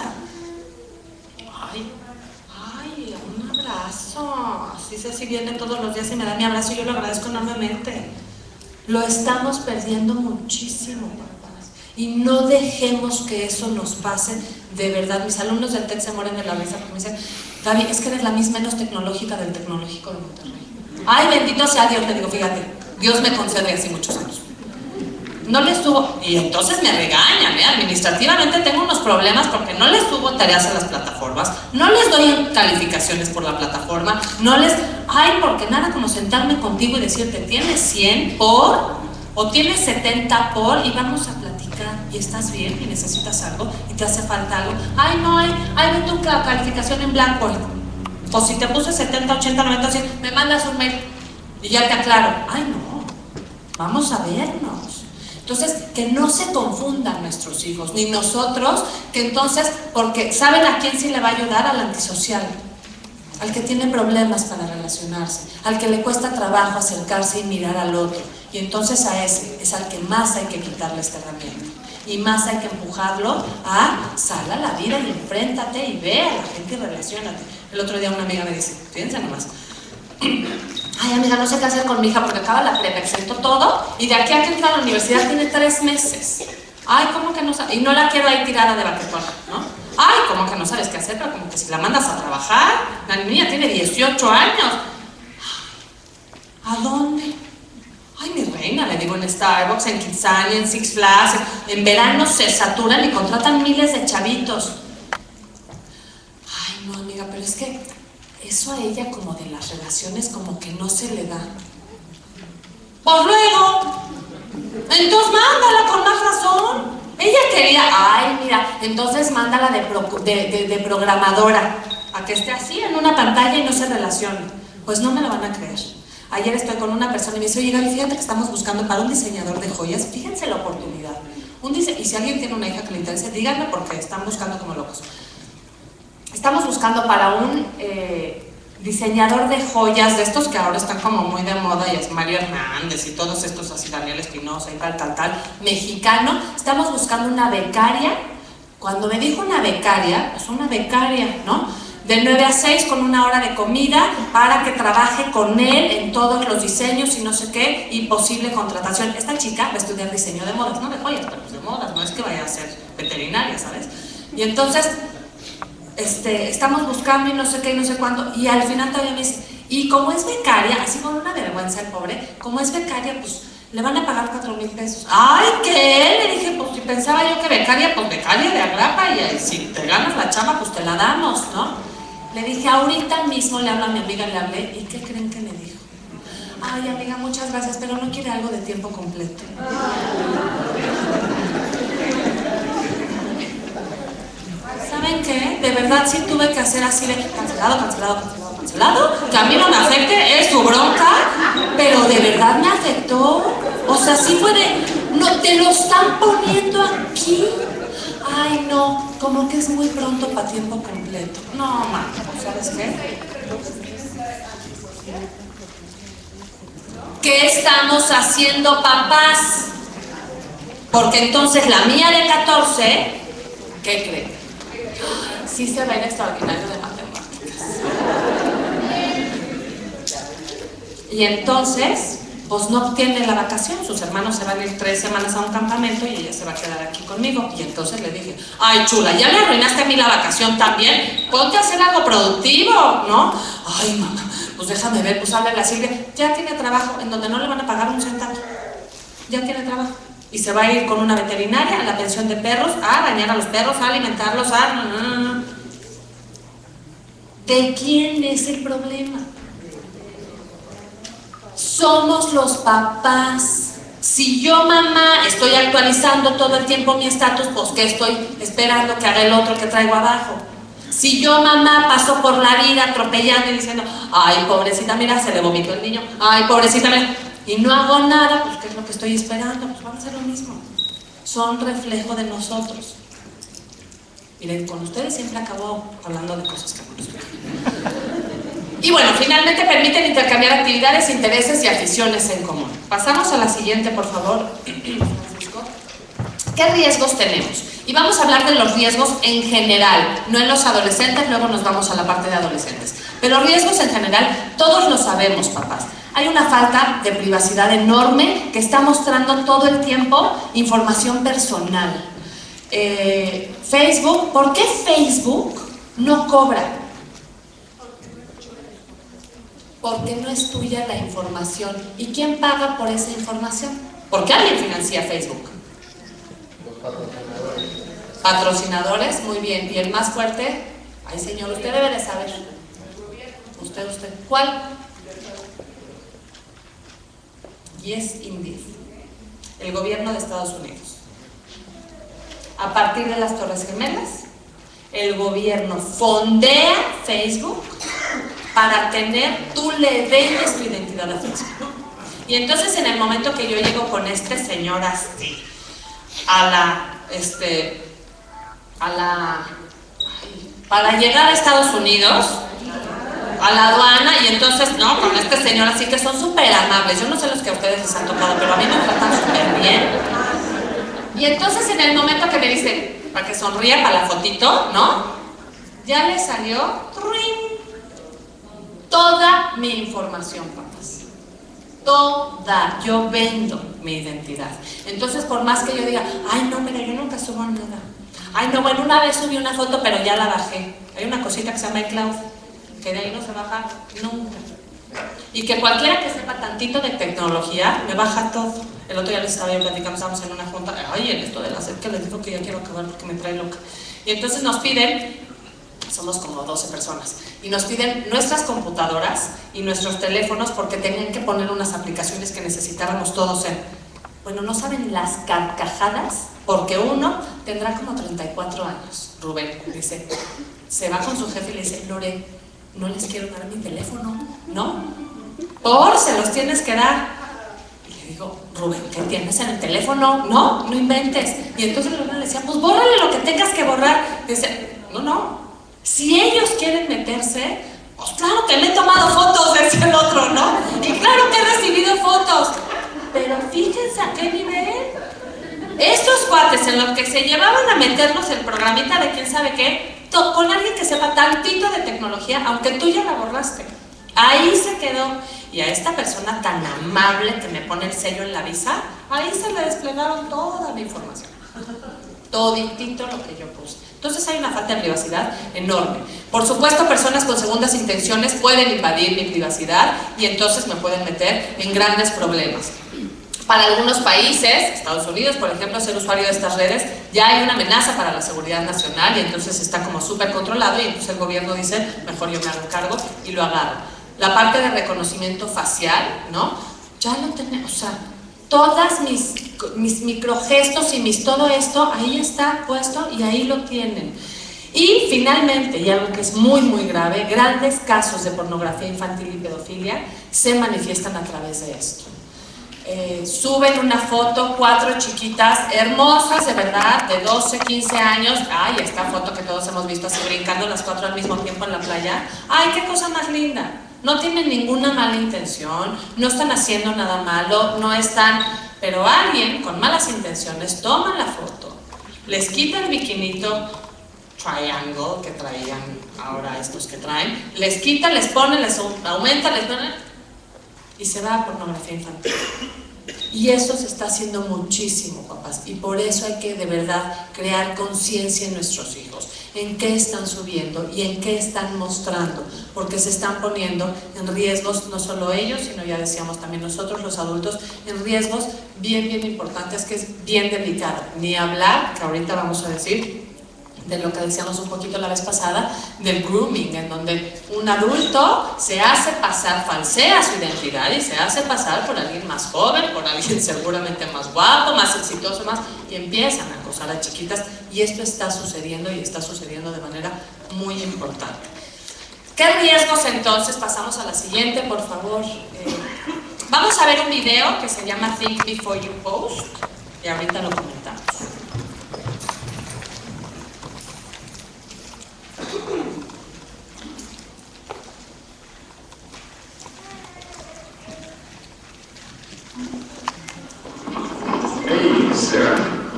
[SPEAKER 1] Ay, ay, un abrazo. Así Ceci viene todos los días y me da mi abrazo y yo lo agradezco enormemente. Lo estamos perdiendo muchísimo, papás. Y no dejemos que eso nos pase de verdad. Mis alumnos del TEC se mueren de la risa porque me dicen, Gaby, es que eres la Miss menos tecnológica del Tecnológico de Monterrey. Ay, bendito sea Dios, te digo, fíjate, Dios me concede así muchos años. No les subo, y entonces me regañan, ¿eh? Administrativamente tengo unos problemas porque no les subo tareas a las plataformas, no les doy calificaciones por la plataforma, no les... Ay, porque nada como sentarme contigo y decirte, tienes cien por, o tienes setenta por, y vamos a platicar, y estás bien, y necesitas algo, y te hace falta algo. Ay, no, ay, ay, ve tu calificación en Blackboard. O si te puse setenta, ochenta, noventa, cien, me mandas un mail y ya te aclaro. Ay, no. vamos a vernos. Entonces, que no se confundan nuestros hijos, ni nosotros, que entonces, porque ¿saben a quién sí le va a ayudar? Al antisocial, al que tiene problemas para relacionarse, al que le cuesta trabajo acercarse y mirar al otro. Y entonces a ese es al que más hay que quitarle esta herramienta. Y más hay que empujarlo a sal a la vida y enfréntate y ve a la gente y relaciónate. El otro día una amiga me dice, fíjense nomás, ay amiga, no sé qué hacer con mi hija porque acaba la prepa, exento todo y de aquí a que entra a la universidad tiene tres meses. Ay, ¿cómo que no sabes? Y no la quiero ahí tirada de baquetona, ¿no? Ay, ¿cómo que no sabes qué hacer? Pero como que si la mandas a trabajar, la niña tiene dieciocho años. ¿A dónde? Ay, mi reina, le digo, en Starbucks, en Kitsania, en Six Flags, en verano se saturan y contratan miles de chavitos. Ay, no, amiga, pero es que eso a ella como de las relaciones como que no se le da. Pues luego, entonces mándala con más razón. Ella quería, ay, mira, entonces mándala de, pro, de, de, de programadora, a que esté así en una pantalla y no se relacione. Pues no me lo van a creer. Ayer estoy con una persona y me dice, oye Gaby, fíjate que estamos buscando para un diseñador de joyas, fíjense la oportunidad. Un dise y si alguien tiene una hija que le interese, díganme porque están buscando como locos. Estamos buscando para un eh, diseñador de joyas, de estos que ahora están como muy de moda, y es Mario Hernández y todos estos así, Daniel Espinosa y tal, tal, tal, mexicano. Estamos buscando una becaria. Cuando me dijo una becaria, pues una becaria, ¿no? De nueve a seis con una hora de comida para que trabaje con él en todos los diseños y no sé qué, y posible contratación. Esta chica va a estudiar diseño de modas, no de joyas, pero de modas, no es que vaya a ser veterinaria, ¿sabes? Y entonces, este, estamos buscando y no sé qué y no sé cuándo, y al final todavía me dice, y como es becaria, así con una vergüenza el pobre, como es becaria, pues le van a pagar cuatro mil pesos. ¡Ay, qué! Le dije, pues si pensaba yo que becaria, pues becaria de agrapa, y si te ganas la chamba, pues te la damos, ¿no? Le dije, ahorita mismo le hablo a mi amiga, le hablé, ¿y qué creen que me dijo? Ay, amiga, muchas gracias, pero no quiere algo de tiempo completo. ¿Saben qué? De verdad sí tuve que hacer así de cancelado, cancelado, cancelado, cancelado. Que a mí no me afecte, es su bronca, pero de verdad me afectó. O sea, sí fue de, no, te lo están poniendo aquí. Ay, no, como que es muy pronto para tiempo completo. No, mamá, ¿sabes qué? ¿Qué estamos haciendo, papás? Porque entonces la mía de catorce, ¿qué creen? Sí se va en extraordinario de matemáticas. Y entonces, pues no obtiene la vacación. Sus hermanos se van a ir tres semanas a un campamento y ella se va a quedar aquí conmigo. Y entonces le dije, ay chula, ya me arruinaste a mí la vacación también, ponte a hacer algo productivo, ¿no? Ay mamá, pues déjame ver, pues háblale a Silvia, ya tiene trabajo en donde no le van a pagar un centavo, ya tiene trabajo. Y se va a ir con una veterinaria a la pensión de perros, a bañar a los perros, a alimentarlos, a... ¿De quién es el problema? Somos los papás. Si yo, mamá, estoy actualizando todo el tiempo mi estatus, pues ¿qué estoy esperando que haga el otro que traigo abajo? Si yo, mamá, paso por la vida atropellando y diciendo, ay, pobrecita, mira, se le vomitó el niño, ay, pobrecita, mira, y no hago nada, pues ¿qué es lo que estoy esperando? Pues vamos a hacer lo mismo. Son reflejo de nosotros. Miren, con ustedes siempre acabo hablando de cosas que no nos gustan. Y bueno, finalmente permiten intercambiar actividades, intereses y aficiones en común. Pasamos a la siguiente, por favor. Francisco. ¿Qué riesgos tenemos? Y vamos a hablar de los riesgos en general, no en los adolescentes, luego nos vamos a la parte de adolescentes. Pero riesgos en general, todos lo sabemos, papás. Hay una falta de privacidad enorme que está mostrando todo el tiempo información personal. Eh, Facebook, ¿por qué Facebook no cobra? Porque no es tuya la información. ¿Y quién paga por esa información? ¿Por qué alguien financia Facebook?
[SPEAKER 2] Los patrocinadores.
[SPEAKER 1] Patrocinadores, muy bien. ¿Y el más fuerte? Ay, señor, usted debe de saber. Usted, usted. ¿Cuál? Yes, indeed. El gobierno de Estados Unidos. A partir de las Torres Gemelas, el gobierno fondea Facebook para tener, tú le vendes tu identidad a Facebook. Y entonces en el momento que yo llego con este señor así, a la, este, a la, para llegar a Estados Unidos, a la aduana, y entonces, no, con este señor así que son súper amables. Yo no sé los que a ustedes les han tocado, pero a mí me tratan súper bien. Y entonces en el momento que me dice, para que sonría para la fotito, ¿no? Ya le salió ¡trin! Toda mi información, papás. Toda. Yo vendo mi identidad. Entonces, por más que yo diga, ay, no, mira, yo nunca subo nada. Ay, no, bueno, una vez subí una foto, pero ya la bajé. Hay una cosita que se llama iCloud, que de ahí no se baja nunca. Y que cualquiera que sepa tantito de tecnología, me baja todo. El otro día les estaba yo platicando, estábamos en una junta, ay, en esto de la sed, que les digo que ya quiero acabar porque me trae loca. Y entonces nos piden, somos como doce personas, y nos piden nuestras computadoras y nuestros teléfonos porque tenían que poner unas aplicaciones que necesitáramos todos en. Bueno, no saben las carcajadas, porque uno tendrá como treinta y cuatro años, Rubén, dice, se va con su jefe y le dice, Lore, no les quiero dar mi teléfono, ¿no? Por se los tienes que dar. Y le digo, Rubén, ¿qué tienes en el teléfono? No, no inventes. Y entonces Rubén le decía, pues bórrale lo que tengas que borrar. Y dice, no, no, si ellos quieren meterse, pues claro que le he tomado fotos, decía el otro, ¿no? Y claro que he recibido fotos. Pero fíjense a qué nivel. Estos cuates en los que se llevaban a meternos el programita de quién sabe qué, con alguien que sepa tantito de tecnología, aunque tú ya la borraste. Ahí se quedó. Y a esta persona tan amable que me pone el sello en la visa, ahí se le desplegaron toda mi información. Toditito lo que yo puse. Entonces hay una falta de privacidad enorme. Por supuesto, personas con segundas intenciones pueden invadir mi privacidad y entonces me pueden meter en grandes problemas. Para algunos países, Estados Unidos, por ejemplo, ser usuario de estas redes, ya hay una amenaza para la seguridad nacional y entonces está como súper controlado y entonces el gobierno dice, mejor yo me hago cargo y lo agarro. La parte de reconocimiento facial, ¿no? Ya lo tenemos, o sea, todas mis, mis microgestos y mis todo esto, ahí está puesto y ahí lo tienen. Y finalmente, y algo que es muy muy grave, grandes casos de pornografía infantil y pedofilia se manifiestan a través de esto. Eh, suben una foto, cuatro chiquitas hermosas, de verdad, de doce, quince años. Ay, esta foto que todos hemos visto así brincando las cuatro al mismo tiempo en la playa. Ay, qué cosa más linda. No tienen ninguna mala intención, no están haciendo nada malo, no están... Pero alguien con malas intenciones toma la foto, les quita el biquinito triangle que traían ahora estos que traen, les quita, les pone, les aumenta, les pone y se va a pornografía infantil. Y eso se está haciendo muchísimo, papás, y por eso hay que de verdad crear conciencia en nuestros hijos, en qué están subiendo y en qué están mostrando, porque se están poniendo en riesgos, no solo ellos, sino ya decíamos también nosotros los adultos, en riesgos bien, bien importantes, que es bien delicado. Ni hablar, que ahorita vamos a decir, de lo que decíamos un poquito la vez pasada, del grooming, en donde un adulto se hace pasar, falsea su identidad y se hace pasar por alguien más joven, por alguien seguramente más guapo, más exitoso, más, y empiezan a acosar a chiquitas, y esto está sucediendo y está sucediendo de manera muy importante. ¿Qué riesgos entonces? Pasamos a la siguiente, por favor. Eh, vamos a ver un video que se llama Think Before You Post, y ahorita lo comentamos.
[SPEAKER 5] Hey, Sarah.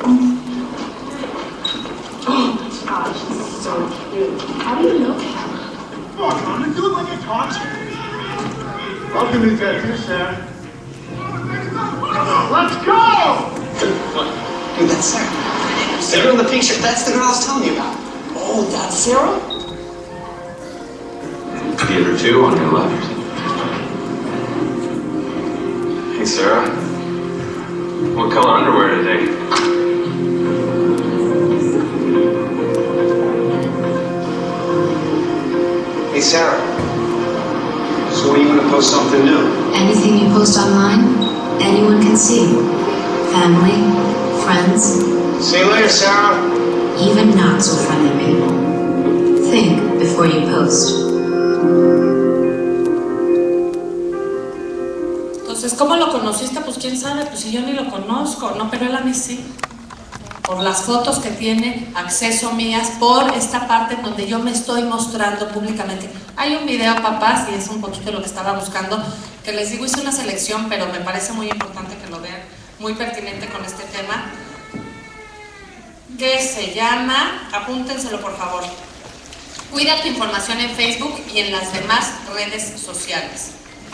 [SPEAKER 6] Oh, gosh, she's so cute. How do you know that?
[SPEAKER 5] Oh, Mama, do it like I taught you. Welcome to Texas, Sarah. Let's go!
[SPEAKER 7] What? Dude, that's Sarah. Sarah in the pink shirt, that's the girl I was telling you about.
[SPEAKER 6] Oh, that's Sarah?
[SPEAKER 5] Theater two on your left. Hey, Sarah. What color underwear today?
[SPEAKER 7] Hey, Sarah. So when are you going to post something new?
[SPEAKER 8] Anything you post online, anyone can see. Family, friends.
[SPEAKER 7] See you later, Sarah.
[SPEAKER 8] Even not so friendly people. Think before you post.
[SPEAKER 1] Entonces, ¿cómo lo conociste? Pues quién sabe, pues si yo ni lo conozco, no, pero él a mí sí. Por las fotos que tiene acceso mías, por esta parte en donde yo me estoy mostrando públicamente. Hay un video, papás, y es un poquito lo que estaba buscando, que les digo, hice una selección, pero me parece muy importante que lo vean, muy pertinente con este tema, que se llama, apúntenselo por favor, Cuida tu información en Facebook y en las demás redes sociales.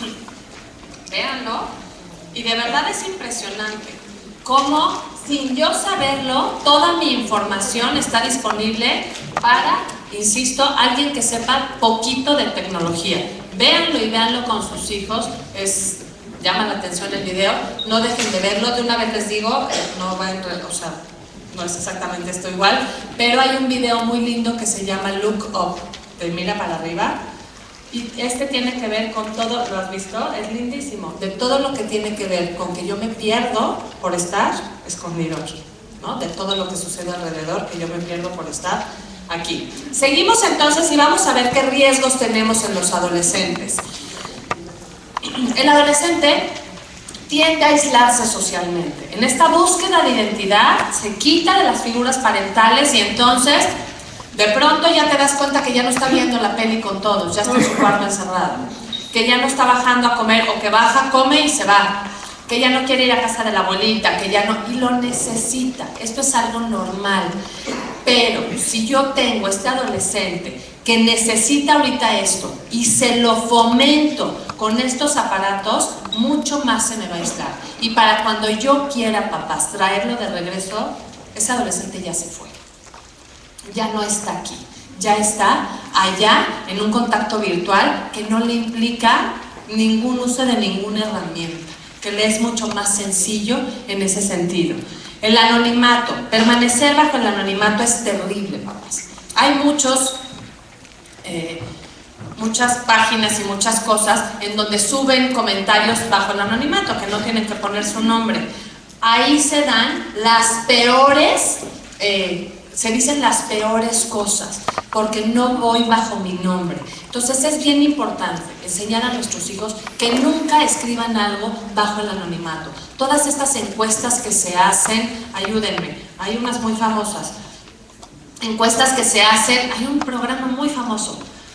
[SPEAKER 1] Véanlo, y de verdad es impresionante cómo, sin yo saberlo, toda mi información está disponible para, insisto, alguien que sepa poquito de tecnología. Véanlo y véanlo con sus hijos, es, llama la atención el video, no dejen de verlo, de una vez les digo, no va en, o sea, no es exactamente esto igual, pero hay un video muy lindo que se llama Look Up, te mira para arriba, y este tiene que ver con todo, ¿lo has visto? Es lindísimo, de todo lo que tiene que ver con que yo me pierdo por estar escondido aquí, ¿no? De todo lo que sucede alrededor, que yo me pierdo por estar aquí. Seguimos entonces y vamos a ver qué riesgos tenemos en los adolescentes. El adolescente tiende a aislarse socialmente. En esta búsqueda de identidad se quita de las figuras parentales y entonces de pronto ya te das cuenta que ya no está viendo la peli con todos, ya está en su cuarto encerrado, que ya no está bajando a comer o que baja, come y se va, que ya no quiere ir a casa de la abuelita, que ya no, y lo necesita. Esto es algo normal. Pero si yo tengo este adolescente que necesita ahorita esto y se lo fomento con estos aparatos, mucho más se me va a aislar. Y para cuando yo quiera, papás, traerlo de regreso, ese adolescente ya se fue. Ya no está aquí. Ya está allá en un contacto virtual que no le implica ningún uso de ninguna herramienta, que le es mucho más sencillo en ese sentido. El anonimato, permanecer bajo el anonimato es terrible, papás. Hay muchos, eh, muchas páginas y muchas cosas en donde suben comentarios bajo el anonimato, que no tienen que poner su nombre. Ahí se dan las peores, eh, se dicen las peores cosas, porque no voy bajo mi nombre. Entonces es bien importante enseñar a nuestros hijos que nunca escriban algo bajo el anonimato. Todas estas encuestas que se hacen, ayúdenme, hay unas muy famosas, encuestas que se hacen, hay un programa muy famoso,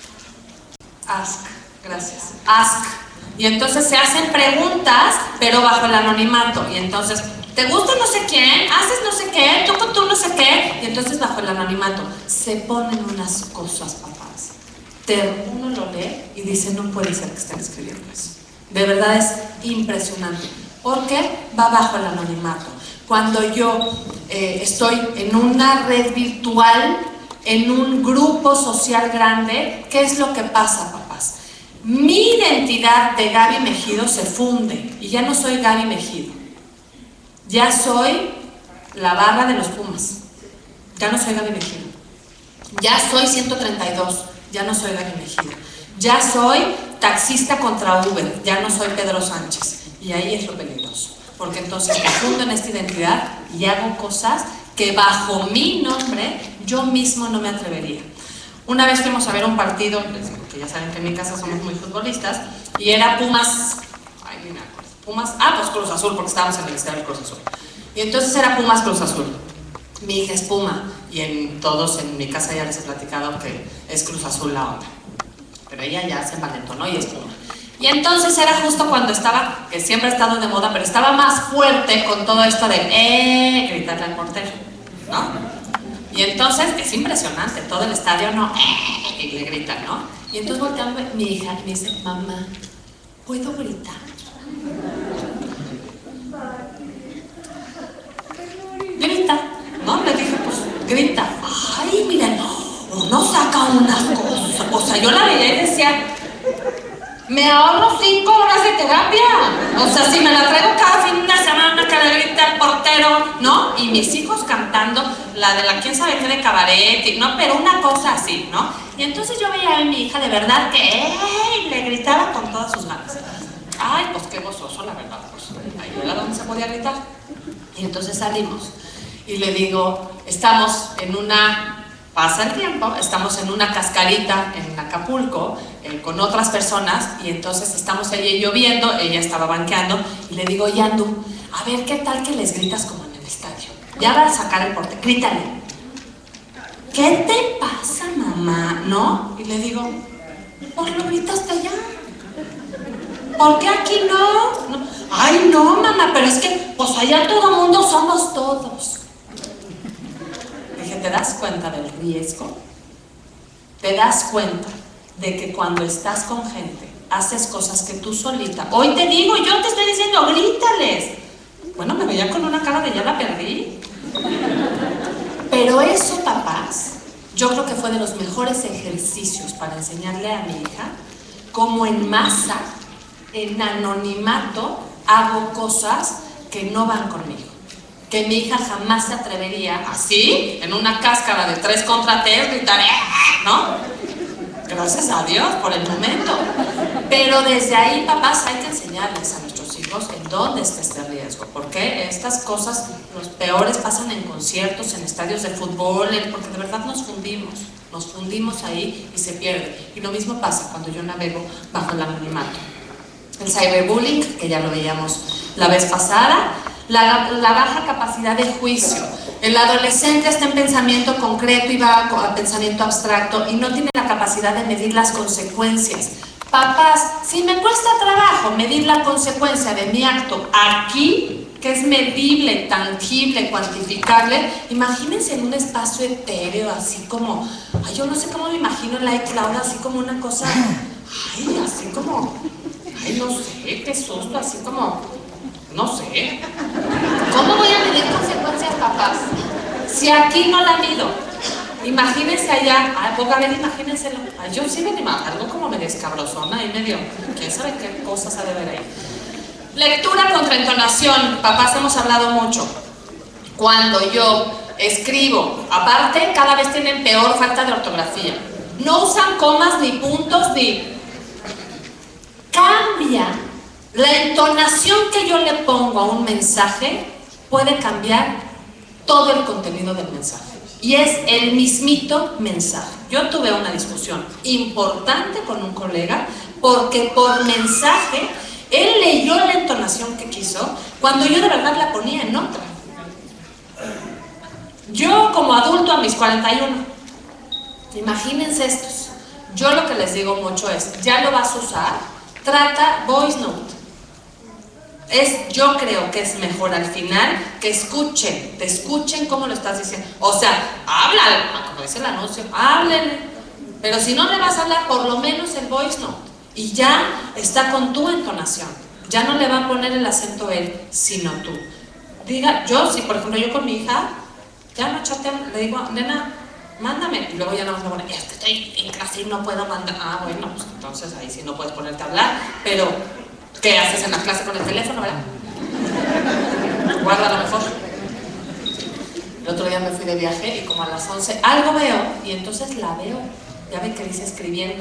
[SPEAKER 1] Ask, gracias, Ask, y entonces se hacen preguntas, pero bajo el anonimato, y entonces, ¿te gusta no sé quién? ¿Haces no sé qué? ¿Tú con tú no sé qué? Y entonces bajo el anonimato se ponen unas cosas, papás. Te, uno lo lee y dice, no puede ser que estén escribiendo eso. De verdad es impresionante. Porque va bajo el anonimato. Cuando yo eh, estoy en una red virtual, en un grupo social grande, ¿qué es lo que pasa, papás? Mi identidad de Gaby Mejido se funde y ya no soy Gaby Mejido. Ya soy la barra de los Pumas. Ya no soy Gaby Mejido. Ya soy ciento treinta y dos. Ya no soy Gaby Mejido. Ya soy taxista contra Uber. Ya no soy Pedro Sánchez. Y ahí es lo peligroso. Porque entonces me fundo en esta identidad y hago cosas que bajo mi nombre yo mismo no me atrevería. Una vez fuimos a ver un partido, que ya saben que en mi casa somos muy futbolistas, y era Pumas... Ay, ni me acuerdo. Pumas, ah, pues Cruz Azul, porque estábamos en el estadio del Cruz Azul. Y entonces era Pumas Cruz Azul. Mi hija es Puma, y en todos en mi casa ya les he platicado que es Cruz Azul la onda. Pero ella ya se envalentonó y es Puma. Y entonces era justo cuando estaba, que siempre ha estado de moda, pero estaba más fuerte con todo esto de ¡eh! Gritarle al portero, ¿no? Y entonces es impresionante, todo el estadio no ¡eh! Y le gritan, ¿no? Y entonces volteando mi hija y me dice, mamá, ¿puedo gritar? Grita, ¿no? Le dije, pues, grita. Ay, miren, uno saca unas cosas. O sea, yo la veía y decía, me ahorro cinco horas de terapia. O sea, si me la traigo cada fin de semana que le grita al portero, ¿no? Y mis hijos cantando la de la quién sabe qué de cabaret, ¿no? Pero una cosa así, ¿no? Y entonces yo veía a mi hija de verdad que ¡ey! Le gritaba con todas sus ganas. Ay, pues qué gozoso, la verdad. Pues ahí era donde se podía gritar. Y entonces salimos. Y le digo, estamos en una Pasa el tiempo, estamos en una cascarita en Acapulco eh, con otras personas y entonces estamos ella y yo viendo, ella estaba banqueando y le digo, Yandu, a ver, ¿qué tal que les gritas como en el estadio? Ya van a sacar el porte, grítale. ¿Qué te pasa, mamá? ¿No? Y le digo, pues lo gritaste allá. ¿Por qué aquí no? no? Ay, no, mamá, pero es que pues allá todo el mundo somos todos. Dije, ¿te das cuenta del riesgo? ¿Te das cuenta de que cuando estás con gente haces cosas que tú solita? Hoy te digo, yo te estoy diciendo, grítales. Bueno, me veía con una cara de ya la perdí. Pero eso, papás, yo creo que fue de los mejores ejercicios para enseñarle a mi hija cómo en masa, en anonimato, hago cosas que no van conmigo. Que mi hija jamás se atrevería así, en una cáscara de tres contra tres, gritar, ¿no? Gracias a Dios por el momento. Pero desde ahí, papás, hay que enseñarles a nuestros hijos en dónde está este riesgo. Porque estas cosas, los peores, pasan en conciertos, en estadios de fútbol, porque de verdad nos fundimos. Nos fundimos ahí y se pierde. Y lo mismo pasa cuando yo navego bajo el anonimato. El cyberbullying, que ya lo veíamos la vez pasada. La, la baja capacidad de juicio. El adolescente está en pensamiento concreto y va a pensamiento abstracto y no tiene la capacidad de medir las consecuencias. Papás, si me cuesta trabajo medir la consecuencia de mi acto aquí, que es medible, tangible, cuantificable, imagínense en un espacio etéreo, así como, ay, yo no sé cómo me imagino en la iCloud, así como una cosa, ay, así como, ay, no sé, qué susto, así como... No sé. ¿Cómo voy a medir consecuencias, papás? Si aquí no la mido. Imagínense allá. Ay, pues a ver, imagínenselo. Ay, yo sí me imagino algo como medio escabrosona y medio. ¿Quién sabe qué cosas ha de ver ahí? Lectura contra entonación. Papás, hemos hablado mucho. Cuando yo escribo, aparte, cada vez tienen peor falta de ortografía. No usan comas, ni puntos, ni... Cambia. La entonación que yo le pongo a un mensaje puede cambiar todo el contenido del mensaje. Y es el mismito mensaje. Yo tuve una discusión importante con un colega porque por mensaje él leyó la entonación que quiso cuando yo de verdad la ponía en otra. Yo como adulto a mis cuarenta y uno, imagínense estos. Yo lo que les digo mucho es, ya lo vas a usar, trata voice note. Es, yo creo que es mejor al final que escuchen, te escuchen cómo lo estás diciendo. O sea, háblale, como dice el anuncio, háblele. Pero si no le vas a hablar, por lo menos el voice note. Y ya está con tu entonación. Ya no le va a poner el acento él, sino tú. Diga, yo, si por ejemplo yo con mi hija, ya no chateo, le digo, nena, mándame. Y luego ya no me pone, es que estoy en clase y no puedo mandar. Ah, bueno, pues entonces ahí sí no puedes ponerte a hablar. Pero... ¿qué haces en la clase con el teléfono, verdad? Guárdalo mejor. El otro día me fui de viaje y como a las once algo veo y entonces la veo. Ya ven que dice escribiendo.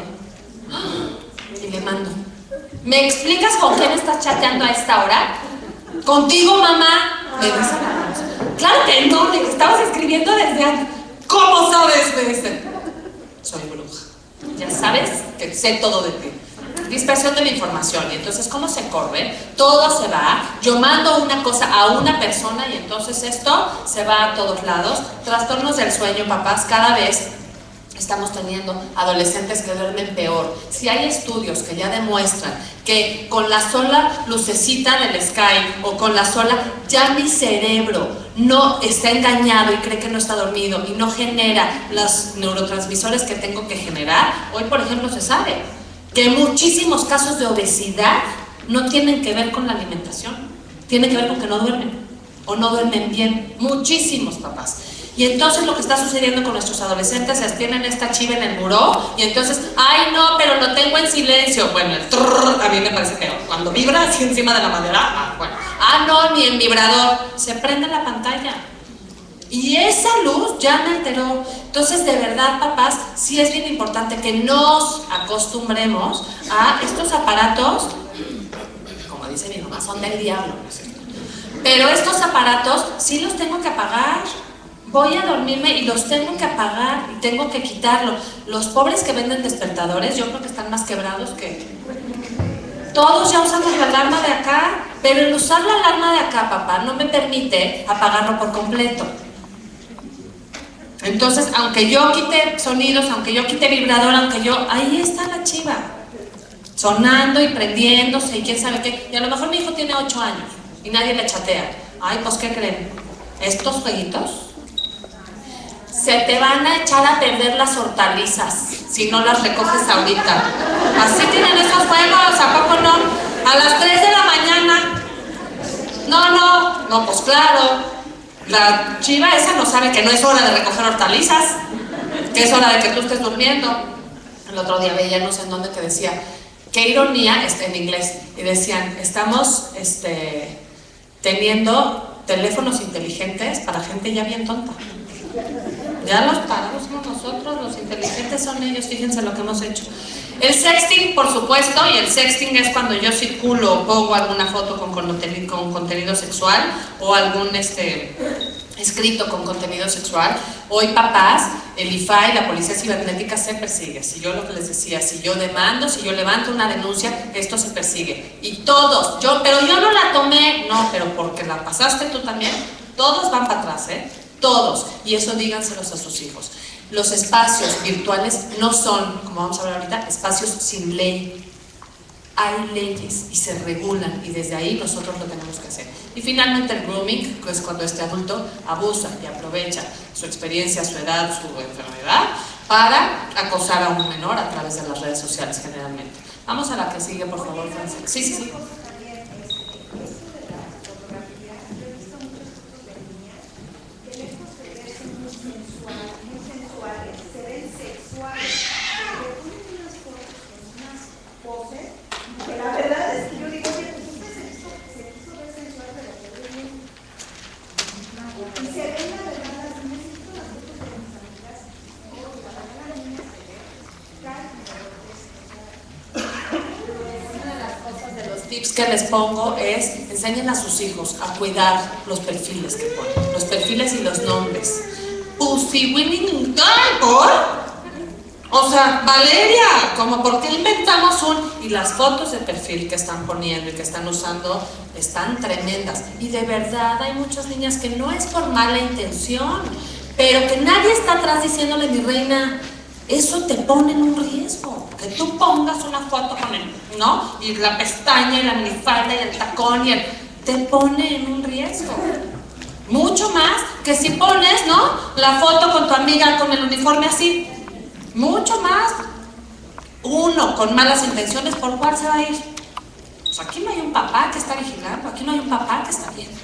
[SPEAKER 1] Y le mando. ¿Me explicas con quién estás chateando a esta hora? ¿Contigo, mamá? Me dice la claro que no, que estabas escribiendo desde antes. ¿Cómo sabes? Me dice. Soy bruja. Ya sabes que sé todo de ti. Dispersión de la información, y entonces ¿cómo se corre? Todo se va, yo mando una cosa a una persona y entonces esto se va a todos lados. Trastornos del sueño, papás, cada vez estamos teniendo adolescentes que duermen peor. Si hay estudios que ya demuestran que con la sola lucecita del Sky o con la sola, ya mi cerebro no está engañado y cree que no está dormido y no genera los neurotransmisores que tengo que generar. Hoy, por ejemplo, se sabe que muchísimos casos de obesidad no tienen que ver con la alimentación, tienen que ver con que no duermen o no duermen bien. Muchísimos, papás. Y entonces lo que está sucediendo con nuestros adolescentes es tienen esta chiva en el buró y entonces, ay no, pero lo tengo en silencio. Bueno, el trrr, a mí me parece peor. Cuando vibra así encima de la madera, ah, bueno. Ah, no, ni en vibrador. Se prende la pantalla. Y esa luz ya me alteró. Entonces, de verdad, papás, sí es bien importante que nos acostumbremos a estos aparatos, como dice mi mamá, son del diablo, ¿no es cierto? Pero estos aparatos sí los tengo que apagar. voy a dormirme y los tengo que apagar y tengo que quitarlo. Los pobres que venden despertadores, yo creo que están más quebrados que... Todos ya usamos la alarma de acá, pero el usar la alarma de acá, papá, no me permite apagarlo por completo. Entonces, aunque yo quite sonidos, aunque yo quite vibrador, aunque yo... Ahí está la chiva, sonando y prendiéndose y quién sabe qué. Y a lo mejor mi hijo tiene ocho años y nadie le chatea. Ay, pues, ¿qué creen? Estos jueguitos se te van a echar a perder las hortalizas si no las recoges ahorita. Así tienen esos juegos, ¿a poco no? A las tres de la mañana. No, no, no, pues claro. La chiva esa no sabe que no es hora de recoger hortalizas, que es hora de que tú estés durmiendo. El otro día veía, no sé en dónde, que decía, qué ironía, este, en inglés, y decían, estamos este, teniendo teléfonos inteligentes para gente ya bien tonta. Ya los parados somos nosotros, los inteligentes son ellos, fíjense lo que hemos hecho. El sexting, por supuesto, y el sexting es cuando yo circulo o pongo alguna foto con, con, con contenido sexual o algún este, escrito con contenido sexual. Hoy, papás, el I F A I, la Policía Cibernética, se persigue. Si yo lo que les decía, si yo demando, si yo levanto una denuncia, esto se persigue. Y todos, yo, pero yo no la tomé, no, pero porque la pasaste tú también, todos van para atrás, ¿eh? Todos, y eso díganselos a sus hijos. Los espacios virtuales no son, como vamos a ver ahorita, espacios sin ley. Hay leyes y se regulan, y desde ahí nosotros lo tenemos que hacer. Y finalmente el grooming, que es cuando este adulto abusa y aprovecha su experiencia, su edad, su enfermedad, para acosar a un menor a través de las redes sociales generalmente. Vamos a la que sigue, por favor, Francia. Sí, sí, sí.
[SPEAKER 4] La verdad es que yo digo, oye, pues usted se quiso, se quiso ver sensual, pero se ve bien. Y se ven, la verdad, las niñas, y todas las fotos de mis amigas, y la verdad, la niña se ve, cae como
[SPEAKER 1] Una de las cosas, de los tips que les pongo es, enseñen a sus hijos a cuidar los perfiles que ponen, los perfiles y los nombres. Pussy Winning Guy, ¿por? O sea, Valeria, como por qué inventamos un... Y las fotos de perfil que están poniendo y que están usando están tremendas. Y de verdad hay muchas niñas que no es por mala intención, pero que nadie está atrás diciéndole, mi reina, eso te pone en un riesgo. Que tú pongas una foto con el, ¿no? Y la pestaña y la minifalda y el tacón y el... Te pone en un riesgo. Mucho más que si pones, ¿no? La foto con tu amiga con el uniforme así. Mucho más. Uno con malas intenciones, ¿por cuál se va a ir? Pues aquí no hay un papá que está vigilando, aquí no hay un papá que está viendo.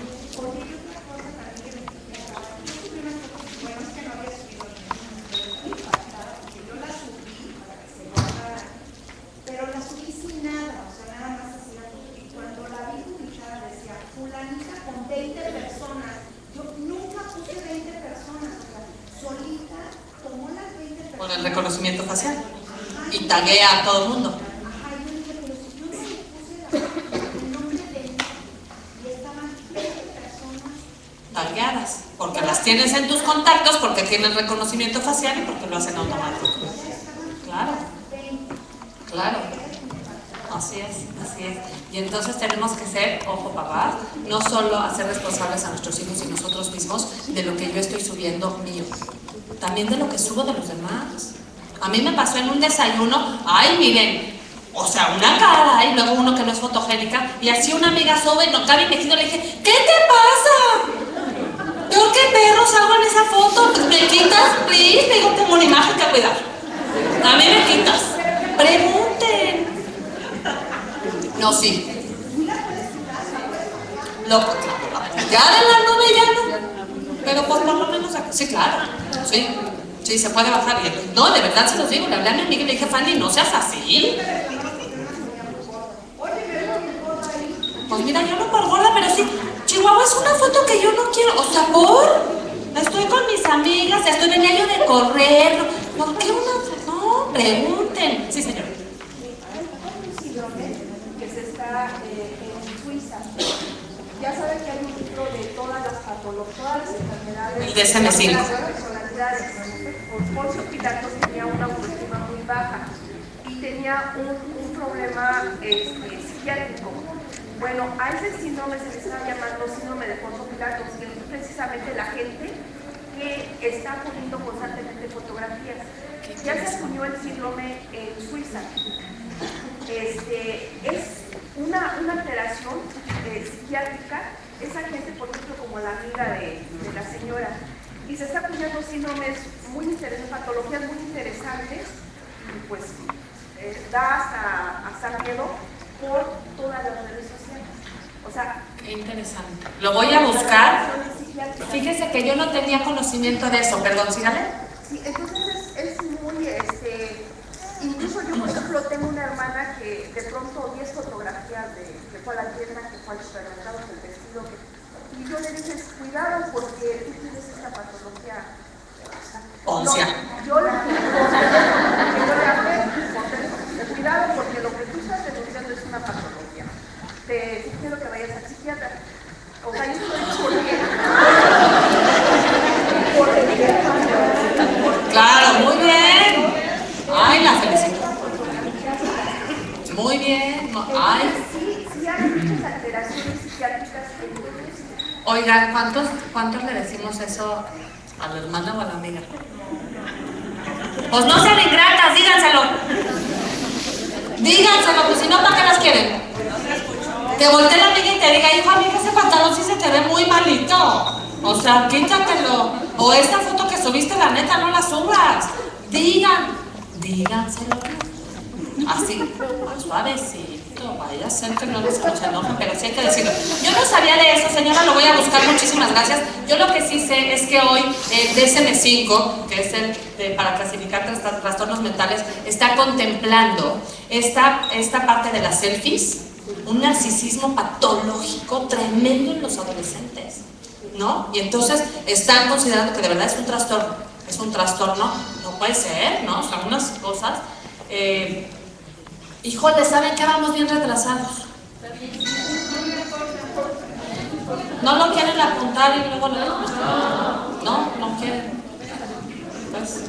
[SPEAKER 4] pero la subí sin nada, o sea, nada más así la foto. Y cuando la vi publicada decía, fulanita con veinte personas. Yo nunca puse veinte personas, o sea, solita tomó las veinte personas.
[SPEAKER 1] Con el reconocimiento facial. Y taguea a todo el mundo.
[SPEAKER 4] Ajá, yo dije, pero si yo no le puse la, el nombre de ella y estaban veinte personas
[SPEAKER 1] Tagueadas, porque las tienes en tus contactos, porque tienen reconocimiento facial y porque lo hacen automático. Claro, claro. Así es, así es. Y entonces tenemos que ser, ojo papás, no solo hacer responsables a nuestros hijos y nosotros mismos de lo que yo estoy subiendo mío, también de lo que subo de los demás. A mí me pasó en un desayuno, ay miren, o sea, una cara y luego uno que no es fotogénica, y así una amiga sube y no cabe y me quito, le dije, ¿qué te pasa? ¿Yo qué perros hago en esa foto? Pues me quitas, please, me digo, tengo una imagen que cuidar. A mí me quitas. Pregunten. No, sí. Loco, claro. Ya de la nube ya no. Pero pues por lo menos aquí. Sí, claro. Sí. Sí, se puede bajar bien. No, de verdad se los digo. Le hablé a mi amiga y le dije, Fanny, no seas así. Pues mira, yo no por gorda, pero sí. Chihuahua es una foto que yo no quiero. O sea, por. Estoy con mis amigas, estoy venía yo de correr. ¿Por qué una? No, pregunten. Sí, señor.
[SPEAKER 4] que se está eh, en Suiza,
[SPEAKER 9] ya saben que hay un libro de todas las patologías, todas las enfermedades.
[SPEAKER 1] El D S M cinco.
[SPEAKER 9] Las personalidades. Poncio Pilatos tenía una autoestima muy baja y tenía un, un problema este, psiquiátrico. Bueno, a ese síndrome se le está llamando síndrome de Poncio Pilatos, que es precisamente la gente que está poniendo constantemente fotografías. Ya se acuñó el síndrome en Suiza. Este, es una, una alteración eh, psiquiátrica, esa gente, por ejemplo, como la amiga de, de la señora, y se está acuñando síndromes muy interesantes, patologías muy interesantes, y pues eh, da hasta, hasta miedo por todas las redes sociales. O sea,
[SPEAKER 1] qué interesante. Lo voy a buscar. Fíjese que yo no tenía conocimiento de eso, perdón, sígale.
[SPEAKER 9] Sí, entonces es, es muy, este, incluso yo, por ejemplo, tengo una hermana que de pronto vi fotografías de que fue a la tienda, que fue al supermercado, que el vestido, que, y yo le dije, cuidado porque tú tienes esta patología.
[SPEAKER 1] Poncia.
[SPEAKER 9] No, yo le yo le hablé, cuidado porque lo que tú estás denunciando es una patología. Te sugiero que vayas al psiquiatra. O sea, yo no lo digo porque...
[SPEAKER 1] Claro, muy bien. Ay, la felicito. Muy bien. Ay.
[SPEAKER 9] Sí, sí hay muchas alteraciones psiquiátricas en todo esto.
[SPEAKER 1] Oigan, ¿cuántos, ¿cuántos le decimos eso a la hermana o a la amiga? Pues no sean ingratas, díganselo. Díganselo, pues si no, ¿para qué las quieren? Te voltee la amiga y te diga, hijo, amiga, ese pantalón sí se te ve muy malito. O sea, quítatelo. O esta foto que subiste, la neta, no la subas. Digan, díganselo. Así, suavecito, vaya a ser que no les se enojen, pero sí hay que decirlo. Yo no sabía de eso, señora, lo voy a buscar, muchísimas gracias. Yo lo que sí sé es que hoy el D S M cinco, que es el de, para clasificar tras, trastornos mentales, está contemplando esta, esta parte de las selfies, un narcisismo patológico tremendo en los adolescentes, ¿no? Y entonces están considerando que de verdad es un trastorno, es un trastorno, no puede ser, ¿no? O sea, unas cosas... Eh, híjole, ¿saben qué? Vamos bien retrasados. ¿No lo quieren apuntar y luego lo... No, no quieren. Pues...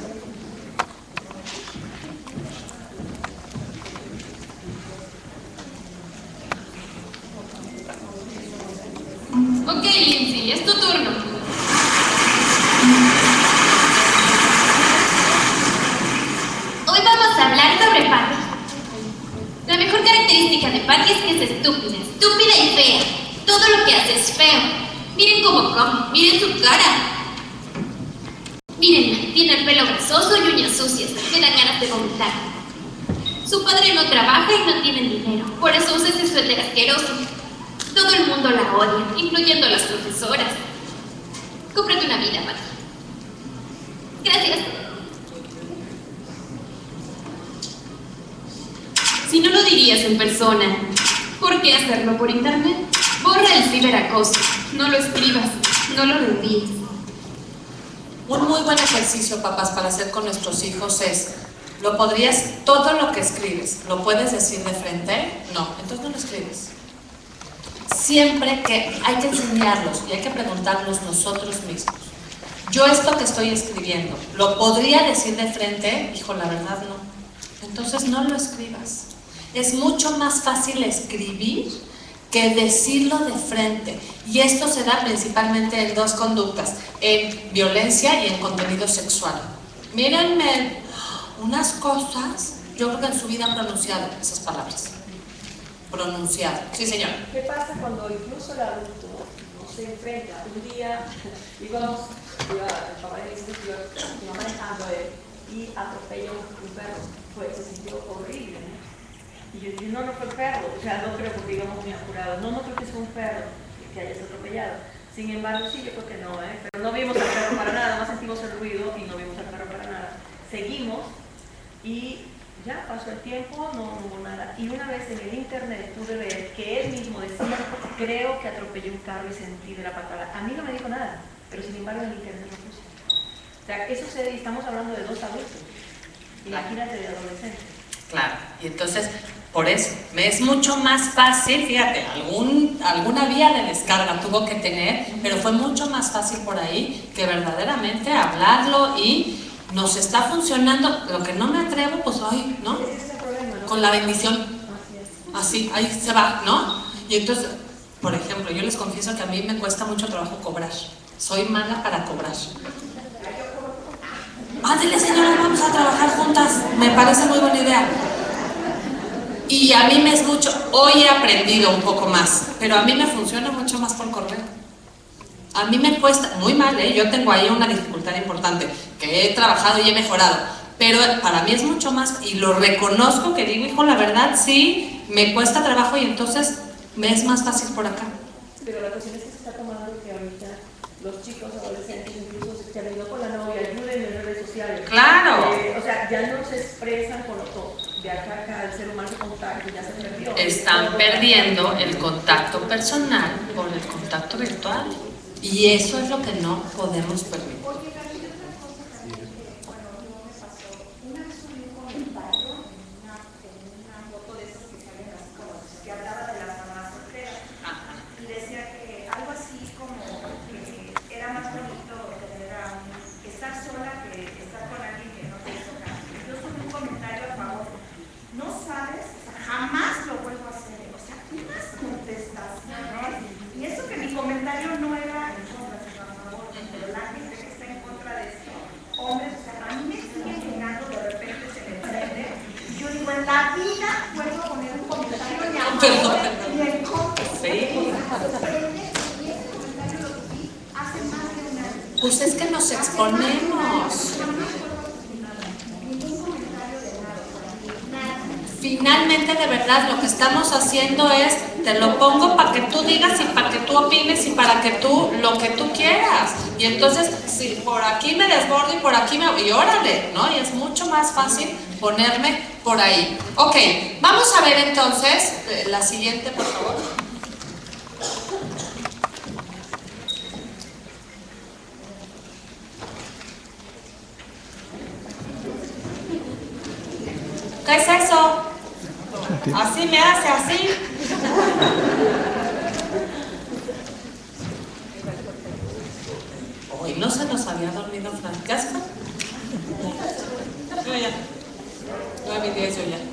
[SPEAKER 10] Ok, Lindsay, es tu turno. Hoy vamos a hablar sobre Patty. La mejor característica de Patty es que es estúpida, estúpida y fea. Todo lo que hace es feo. Miren cómo come, miren su cara. Mírenla, tiene el pelo grasoso y uñas sucias. Me dan ganas de vomitar. Su padre no trabaja y no tiene dinero. Por eso usa ese suéter asqueroso. Todo el mundo la odia, incluyendo las profesoras. Cómprate una vida, Patty. Gracias. Si no lo dirías en persona, ¿por qué hacerlo por internet? Borra el ciberacoso. No lo escribas, no lo reenvíes.
[SPEAKER 1] Un muy buen ejercicio, papás, para hacer con nuestros hijos es, lo podrías, todo lo que escribes, ¿lo puedes decir de frente? No, entonces no lo escribes. Siempre que hay que enseñarlos y hay que preguntarnos nosotros mismos, yo esto que estoy escribiendo, ¿lo podría decir de frente? Hijo, la verdad no. Entonces no lo escribas. Es mucho más fácil escribir que decirlo de frente. Y esto se da principalmente en dos conductas, en violencia y en contenido sexual. Mírenme, unas cosas, yo creo que en su vida han pronunciado esas palabras. Pronunciado. Sí, señor.
[SPEAKER 4] ¿Qué pasa cuando incluso el adulto no se enfrenta? Un día íbamos, iba, el papá de mi iba, iba manejando él y atropelló un perro. Pues se sintió horrible, ¿no? Y yo dije, no, no fue perro, o sea, no creo porque íbamos muy apurados, no, no creo que sea un perro que hayas atropellado. Sin embargo, sí, yo creo que no, ¿eh? Pero no vimos al perro para nada, más sentimos el ruido y no vimos al perro para nada. Seguimos y ya pasó el tiempo, no, no hubo nada. Y una vez en el internet pude ver que él mismo decía, creo que atropelló un carro y sentí de la patada. A mí no me dijo nada, pero sin embargo en el internet lo puse. O sea, eso se, estamos hablando de dos adultos. Imagínate de adolescentes.
[SPEAKER 1] Claro, y entonces Por eso, me es mucho más fácil, fíjate, algún, alguna vía de descarga tuvo que tener, pero fue mucho más fácil por ahí que verdaderamente hablarlo y nos está funcionando. Lo que no me atrevo, pues hoy, ¿no? Con la bendición, así, ahí se va, ¿no? Y entonces, por ejemplo, yo les confieso que a mí me cuesta mucho trabajo cobrar. Soy mala para cobrar. Ándale, señora, vamos a trabajar juntas. Me parece muy buena idea. Y a mí me es mucho, hoy he aprendido un poco más, pero a mí me funciona mucho más por correo. A mí me cuesta, muy mal, ¿eh? Yo tengo ahí una dificultad importante, que he trabajado y he mejorado, pero para mí es mucho más, y lo reconozco, que digo, hijo, la verdad, sí, me cuesta trabajo y entonces me es más fácil por acá.
[SPEAKER 9] Pero la cuestión es que se está tomando que ahorita los chicos, adolescentes, incluso se han ido con la novia, ayuden en redes sociales.
[SPEAKER 1] ¡Claro!
[SPEAKER 9] Eh, o sea, ya no se expresan con lo todo. De acá a acá el ser humano contacto ya se perdió.
[SPEAKER 1] Están perdiendo el contacto personal por el contacto virtual. Y eso es lo que no podemos permitir. Pues es que nos exponemos. Finalmente, de verdad, lo que estamos haciendo es, te lo pongo para que tú digas y para que tú opines y para que tú, lo que tú quieras. Y entonces, si por aquí me desbordo y por aquí me... y órale, ¿no? Y es mucho más fácil ponerme por ahí. Ok, vamos a ver entonces, eh, la siguiente, por favor. ¿Qué es eso? Así me hace, así. Hoy no se nos había dormido Fran. ¿Ya está? Yo ya. Nueve y diez yo ya.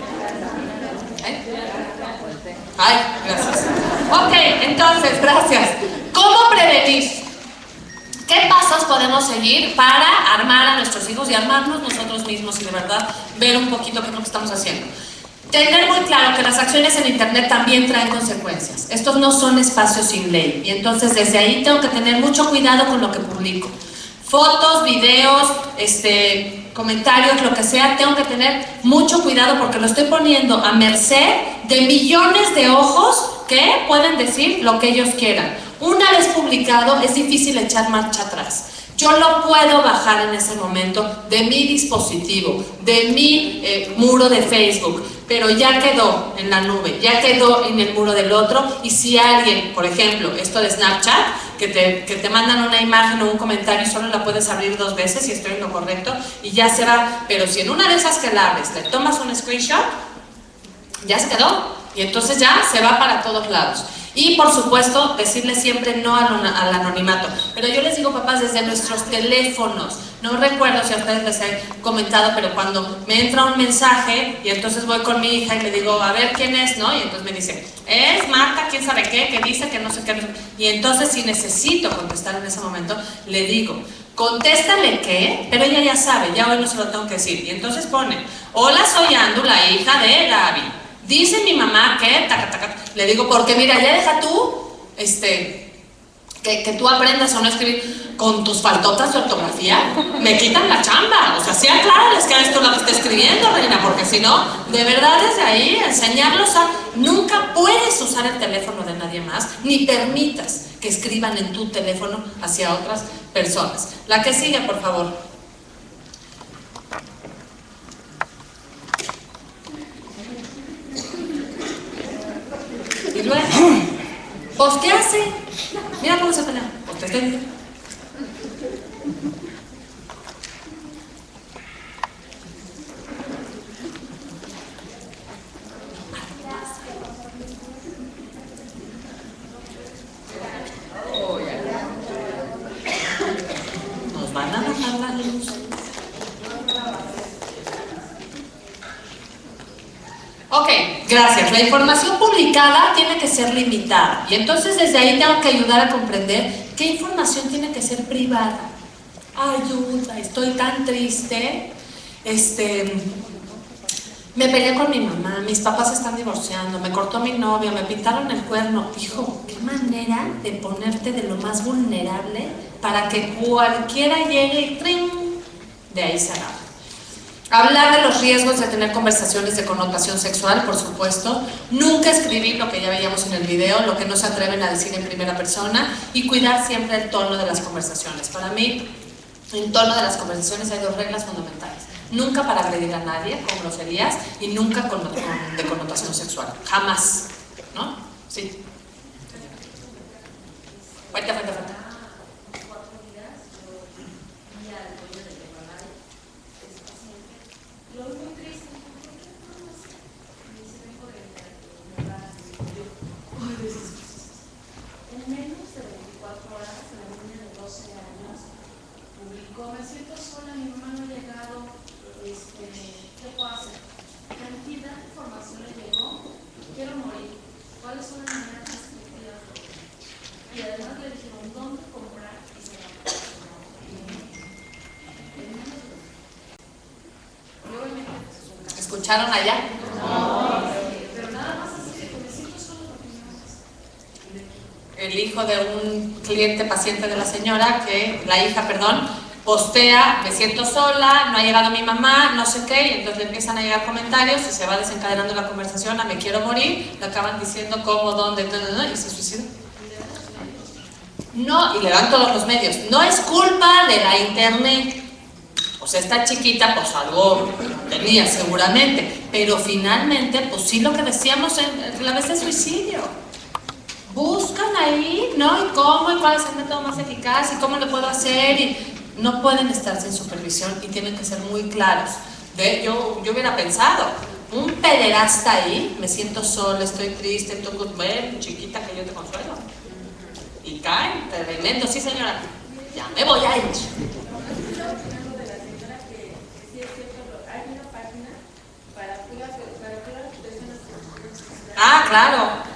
[SPEAKER 1] ¿Eh? Ay, gracias. Ok, entonces, gracias. ¿Cómo prevenir? ¿Qué pasos podemos seguir para armar a nuestros hijos y armarnos nosotros mismos y de verdad ver un poquito qué es lo que estamos haciendo? Tener muy claro que las acciones en internet también traen consecuencias. Estos no son espacios sin ley y entonces desde ahí tengo que tener mucho cuidado con lo que publico. Fotos, videos, este, comentarios, lo que sea, tengo que tener mucho cuidado porque lo estoy poniendo a merced de millones de ojos que pueden decir lo que ellos quieran. Una vez publicado es difícil echar marcha atrás. Yo lo puedo bajar en ese momento de mi dispositivo, de mi eh, muro de Facebook, pero ya quedó en la nube, ya quedó en el muro del otro. Y si alguien, por ejemplo, esto de Snapchat, que te, que te mandan una imagen o un comentario y solo la puedes abrir dos veces y estoy en lo correcto y ya se va, pero si en una de esas que la abres le tomas un screenshot, ya se quedó y entonces ya se va para todos lados. Y por supuesto, decirle siempre no al, al anonimato. Pero yo les digo, papás, desde nuestros teléfonos. No recuerdo si a ustedes les he comentado, pero cuando me entra un mensaje y entonces voy con mi hija y le digo, a ver quién es, ¿no? Y entonces me dice, es Marta, quién sabe qué, que dice que no sé qué. Y entonces si necesito contestar en ese momento, le digo, contéstale qué, pero ella ya sabe, ya hoy no se lo tengo que decir. Y entonces pone, hola, soy Andu, la hija de Gaby. Dice mi mamá que, taca, taca. Le digo, porque mira, ya deja tú, este, que, que tú aprendas a no escribir con tus faltotas de ortografía, me quitan la chamba. O sea, sí, aclárales que esto es lo que está escribiendo, reina, porque si no, de verdad desde ahí, enseñarlos a, nunca puedes usar el teléfono de nadie más, ni permitas que escriban en tu teléfono hacia otras personas. La que sigue, por favor. Y luego, pues ¿qué hace? Mira cómo se pelea. Pues te estoy diciendo. van a bajar la luz. Ok, gracias. La información publicada tiene que ser limitada y entonces desde ahí tengo que ayudar a comprender qué información tiene que ser privada. Ayuda, estoy tan triste, este, me peleé con mi mamá, mis papás se están divorciando, me cortó mi novio, me pintaron el cuerno. Hijo, qué manera de ponerte de lo más vulnerable para que cualquiera llegue y ¡trin! De ahí se agarra. Hablar de los riesgos de tener conversaciones de connotación sexual, por supuesto. Nunca escribir lo que ya veíamos en el video, lo que no se atreven a decir en primera persona, y cuidar siempre el tono de las conversaciones. Para mí, en tono de las conversaciones hay dos reglas fundamentales. Nunca para agredir a nadie con groserías y nunca con, con, de connotación sexual. Jamás. ¿No? Sí. Fuerte, fuerte, fuerte.
[SPEAKER 11] Me siento sola, mi mamá no ha llegado, este, ¿qué puedo hacer? Cantidad de información le llegó, quiero morir, ¿cuáles son las maneras más efectivas? Y además le dijeron dónde comprar y se va a comprar.
[SPEAKER 1] ¿Escucharon allá?
[SPEAKER 11] No, pero nada más así que me siento sola porque no más.
[SPEAKER 1] El hijo de un cliente paciente de la señora, que la hija, perdón, postea, me siento sola, no ha llegado mi mamá, no sé qué, y entonces le empiezan a llegar comentarios y se va desencadenando la conversación a me quiero morir, le acaban diciendo cómo, dónde, y se suicida. No, y le dan todos los medios. No es culpa de la internet. O sea, esta chiquita, pues algo tenía seguramente, pero finalmente, pues sí lo que decíamos en la vez de suicidio. Buscan ahí, ¿no? Y cómo, y cuál es el método más eficaz, y cómo lo puedo hacer, y no pueden estar sin supervisión y tienen que ser muy claros. De, yo, yo hubiera pensado, un pederasta ahí, me siento sola, estoy triste, tú, ven, chiquita, que yo te consuelo. Y caen, tremendo, sí señora, ya me voy a ir. Ah, claro.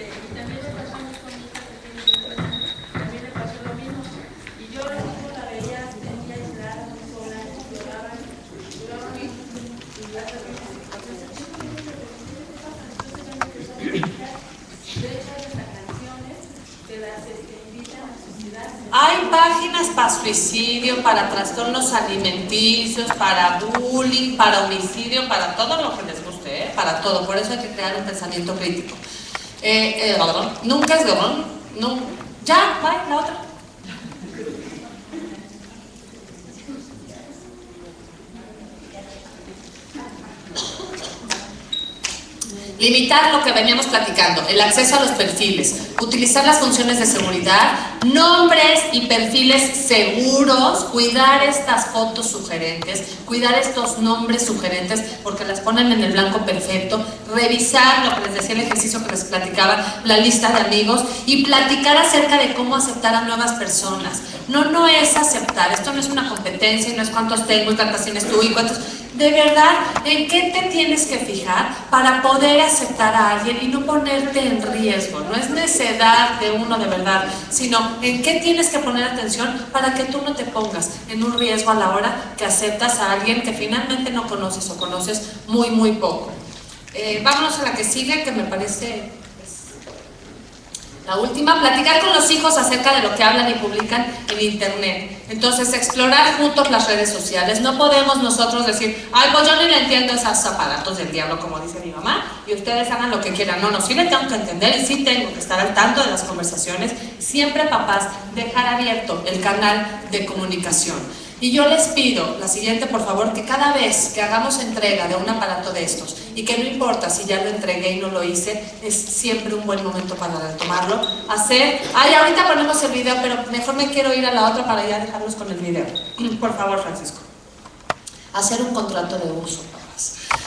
[SPEAKER 1] Hay páginas para suicidio, para trastornos alimenticios, para bullying, para homicidio, para todo lo que les guste, ¿eh? Para todo. Por eso hay que crear un pensamiento crítico. Eh, eh, nunca es gorrón. No. Ya, bye, la otra. Limitar lo que veníamos platicando, el acceso a los perfiles, utilizar las funciones de seguridad, nombres y perfiles seguros, cuidar estas fotos sugerentes, cuidar estos nombres sugerentes porque las ponen en el blanco perfecto, revisar lo que les decía el ejercicio que les platicaba, la lista de amigos y platicar acerca de cómo aceptar a nuevas personas. No, no es aceptar, esto no es una competencia y no es cuántos tengo y cuántas tienes tú y cuántos... De verdad, ¿en qué te tienes que fijar para poder aceptar a alguien y no ponerte en riesgo? No es necedad de uno de verdad, sino en qué tienes que poner atención para que tú no te pongas en un riesgo a la hora que aceptas a alguien que finalmente no conoces o conoces muy, muy poco. Eh, vámonos a la que sigue, que me parece... La última, platicar con los hijos acerca de lo que hablan y publican en internet. Entonces, explorar juntos las redes sociales. No podemos nosotros decir, ay, pues yo ni le entiendo esos aparatos del diablo, como dice mi mamá, y ustedes hagan lo que quieran. No, no, sí le tengo que entender y sí tengo que estar al tanto de las conversaciones. Siempre, papás, dejar abierto el canal de comunicación. Y yo les pido, la siguiente, por favor, que cada vez que hagamos entrega de un aparato de estos, y que no importa si ya lo entregué y no lo hice, es siempre un buen momento para retomarlo, hacer, ay, ahorita ponemos el video, pero mejor me quiero ir a la otra para ya dejarlos con el video. Por favor, Francisco. Hacer un contrato de uso, papás.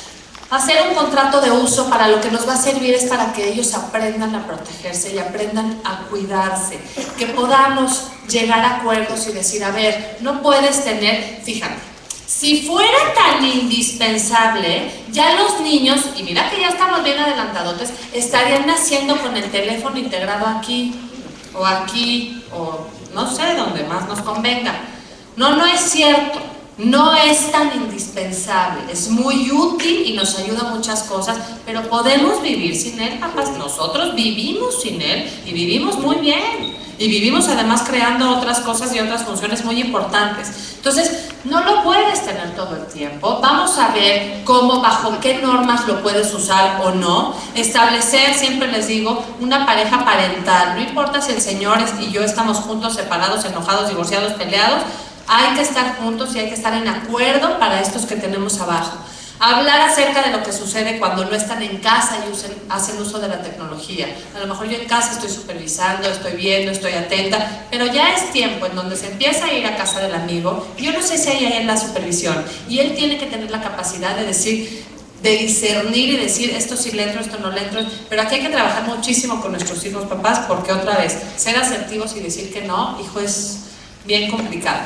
[SPEAKER 1] Hacer un contrato de uso para lo que nos va a servir es para que ellos aprendan a protegerse y aprendan a cuidarse, que podamos llegar a acuerdos y decir, a ver, no puedes tener, fíjate, si fuera tan indispensable, ya los niños, y mira que ya estamos bien adelantadotes, estarían naciendo con el teléfono integrado aquí, o aquí, o no sé, donde más nos convenga. No, no es cierto. No es tan indispensable, es muy útil y nos ayuda a muchas cosas, pero podemos vivir sin él, papás. Nosotros vivimos sin él y vivimos muy bien. Y vivimos además creando otras cosas y otras funciones muy importantes. Entonces, no lo puedes tener todo el tiempo. Vamos a ver cómo, bajo qué normas lo puedes usar o no. Establecer, siempre les digo, una pareja parental. No importa si el señor y yo estamos juntos, separados, enojados, divorciados, peleados. Hay que estar juntos y hay que estar en acuerdo para estos que tenemos abajo. Hablar acerca de lo que sucede cuando no están en casa y usen, hacen uso de la tecnología. A lo mejor yo en casa estoy supervisando, estoy viendo, estoy atenta, pero ya es tiempo en donde se empieza a ir a casa del amigo. Yo no sé si hay ahí en la supervisión y él tiene que tener la capacidad de decir, de discernir y decir esto sí le entro, esto no le entro, pero aquí hay que trabajar muchísimo con nuestros hijos, papás, porque otra vez, ser asertivos y decir que no, hijo, es bien complicado.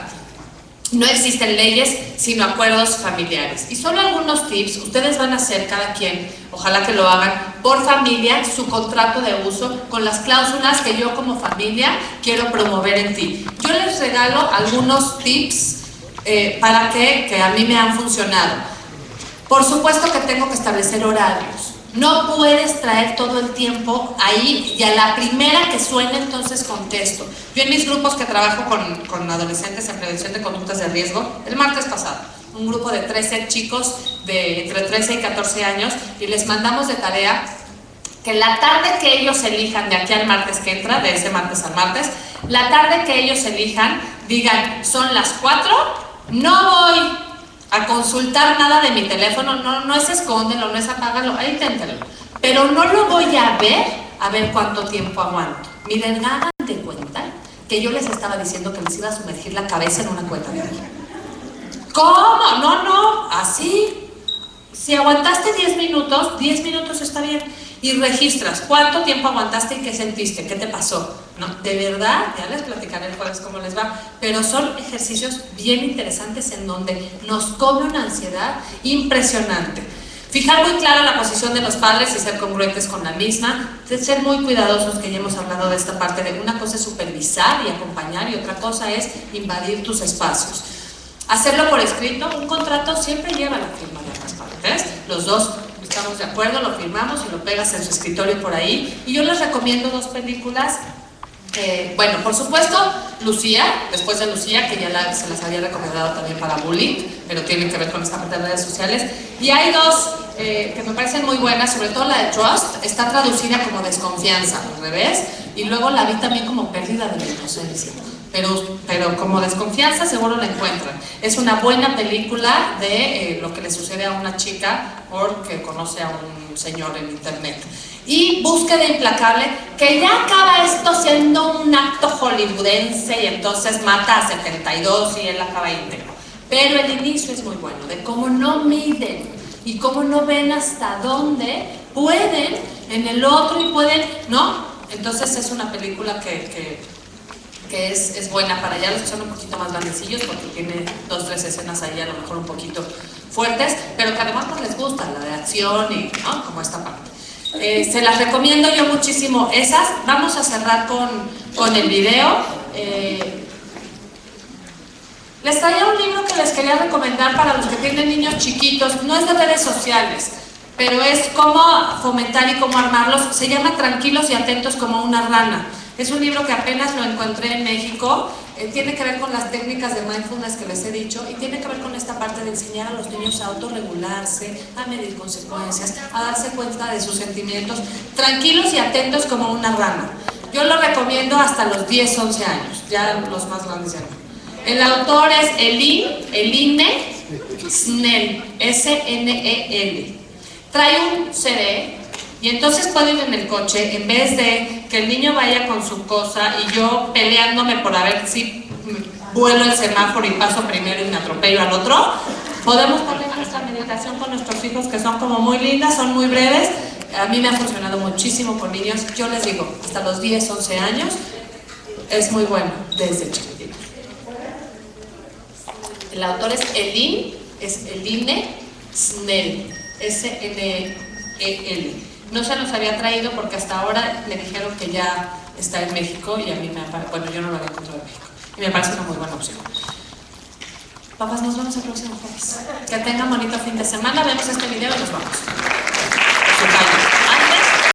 [SPEAKER 1] No existen leyes, sino acuerdos familiares. Y solo algunos tips, ustedes van a hacer cada quien, ojalá que lo hagan, por familia, su contrato de uso con las cláusulas que yo como familia quiero promover en ti. Yo les regalo algunos tips eh, para que, que a mí me han funcionado. Por supuesto que tengo que establecer horarios. No puedes traer todo el tiempo ahí y a la primera que suene entonces contesto. Yo en mis grupos que trabajo con, con adolescentes en prevención de conductas de riesgo, el martes pasado, un grupo de trece chicos de entre trece y catorce años y les mandamos de tarea que la tarde que ellos elijan de aquí al martes que entra, de ese martes al martes, la tarde que ellos elijan, digan, son las cuatro, no voy a consultar nada de mi teléfono, no, no es escóndelo, no es apágalo, ahí inténtalo. Pero no lo voy a ver, a ver cuánto tiempo aguanto. Miren, hagan de cuenta que yo les estaba diciendo que les iba a sumergir la cabeza en una cuenta de ahí. ¿Cómo? No, no, así. Si aguantaste diez minutos, diez minutos está bien. Y registras cuánto tiempo aguantaste y qué sentiste, qué te pasó. No, de verdad, ya les platicaré el jueves cómo les va, pero son ejercicios bien interesantes en donde nos cobra una ansiedad impresionante. Fijar muy clara la posición de los padres y ser congruentes con la misma, ser muy cuidadosos, que ya hemos hablado de esta parte, de una cosa es supervisar y acompañar y otra cosa es invadir tus espacios. Hacerlo por escrito, un contrato siempre lleva la firma de ambas partes, los dos estamos de acuerdo, lo firmamos y lo pegas en su escritorio por ahí. Y yo les recomiendo dos películas. Eh, bueno, por supuesto, Lucía, después de Lucía, que ya la, se las había recomendado también para bullying, pero tienen que ver con esta parte de redes sociales. Y hay dos eh, que me parecen muy buenas, sobre todo la de Trust, está traducida como desconfianza, al revés, y luego la vi también como pérdida de la inocencia. Pero, pero como desconfianza seguro la encuentran. Es una buena película de eh, lo que le sucede a una chica porque conoce a un señor en internet. Y Búsqueda Implacable, que ya acaba esto siendo un acto hollywoodense y entonces mata a setenta y dos y él acaba íntegro. Pero el inicio es muy bueno, de cómo no miden y cómo no ven hasta dónde pueden en el otro y pueden, ¿no? Entonces es una película que... que que es, es buena para ya los que son un poquito más grandecillos, porque tiene dos, tres escenas ahí a lo mejor un poquito fuertes, pero que además pues les gusta, la de acción y, ¿no? Como esta parte. Eh, se las recomiendo yo muchísimo esas. Vamos a cerrar con, con el video. Eh, les traía un libro que les quería recomendar para los que tienen niños chiquitos, no es de redes sociales, pero es cómo fomentar y cómo armarlos. Se llama Tranquilos y Atentos como una rana. Es un libro que apenas lo encontré en México, eh, tiene que ver con las técnicas de mindfulness que les he dicho y tiene que ver con esta parte de enseñar a los niños a autorregularse, a medir consecuencias, a darse cuenta de sus sentimientos, tranquilos y atentos como una rana. Yo lo recomiendo hasta los diez, once años, ya los más grandes ya no. El autor es Eline, Eline Snell, S N E L. Trae un C D y entonces puedo ir en el coche, en vez de que el niño vaya con su cosa y yo peleándome por a ver si vuelo el semáforo y paso primero y me atropello al otro, podemos poner nuestra meditación con nuestros hijos, que son como muy lindas, son muy breves. A mí me ha funcionado muchísimo con niños. Yo les digo, hasta los diez, once años, es muy bueno desde chiquititos. El autor es Elin, es Eline Snell, S N E L. No se los había traído porque hasta ahora me dijeron que ya está en México y a mí me parece, bueno, yo no lo había encontrado en México. Y me parece una muy buena opción. Papás, nos vemos el próximo jueves. Que tengan bonito fin de semana. Vemos este video y nos vamos.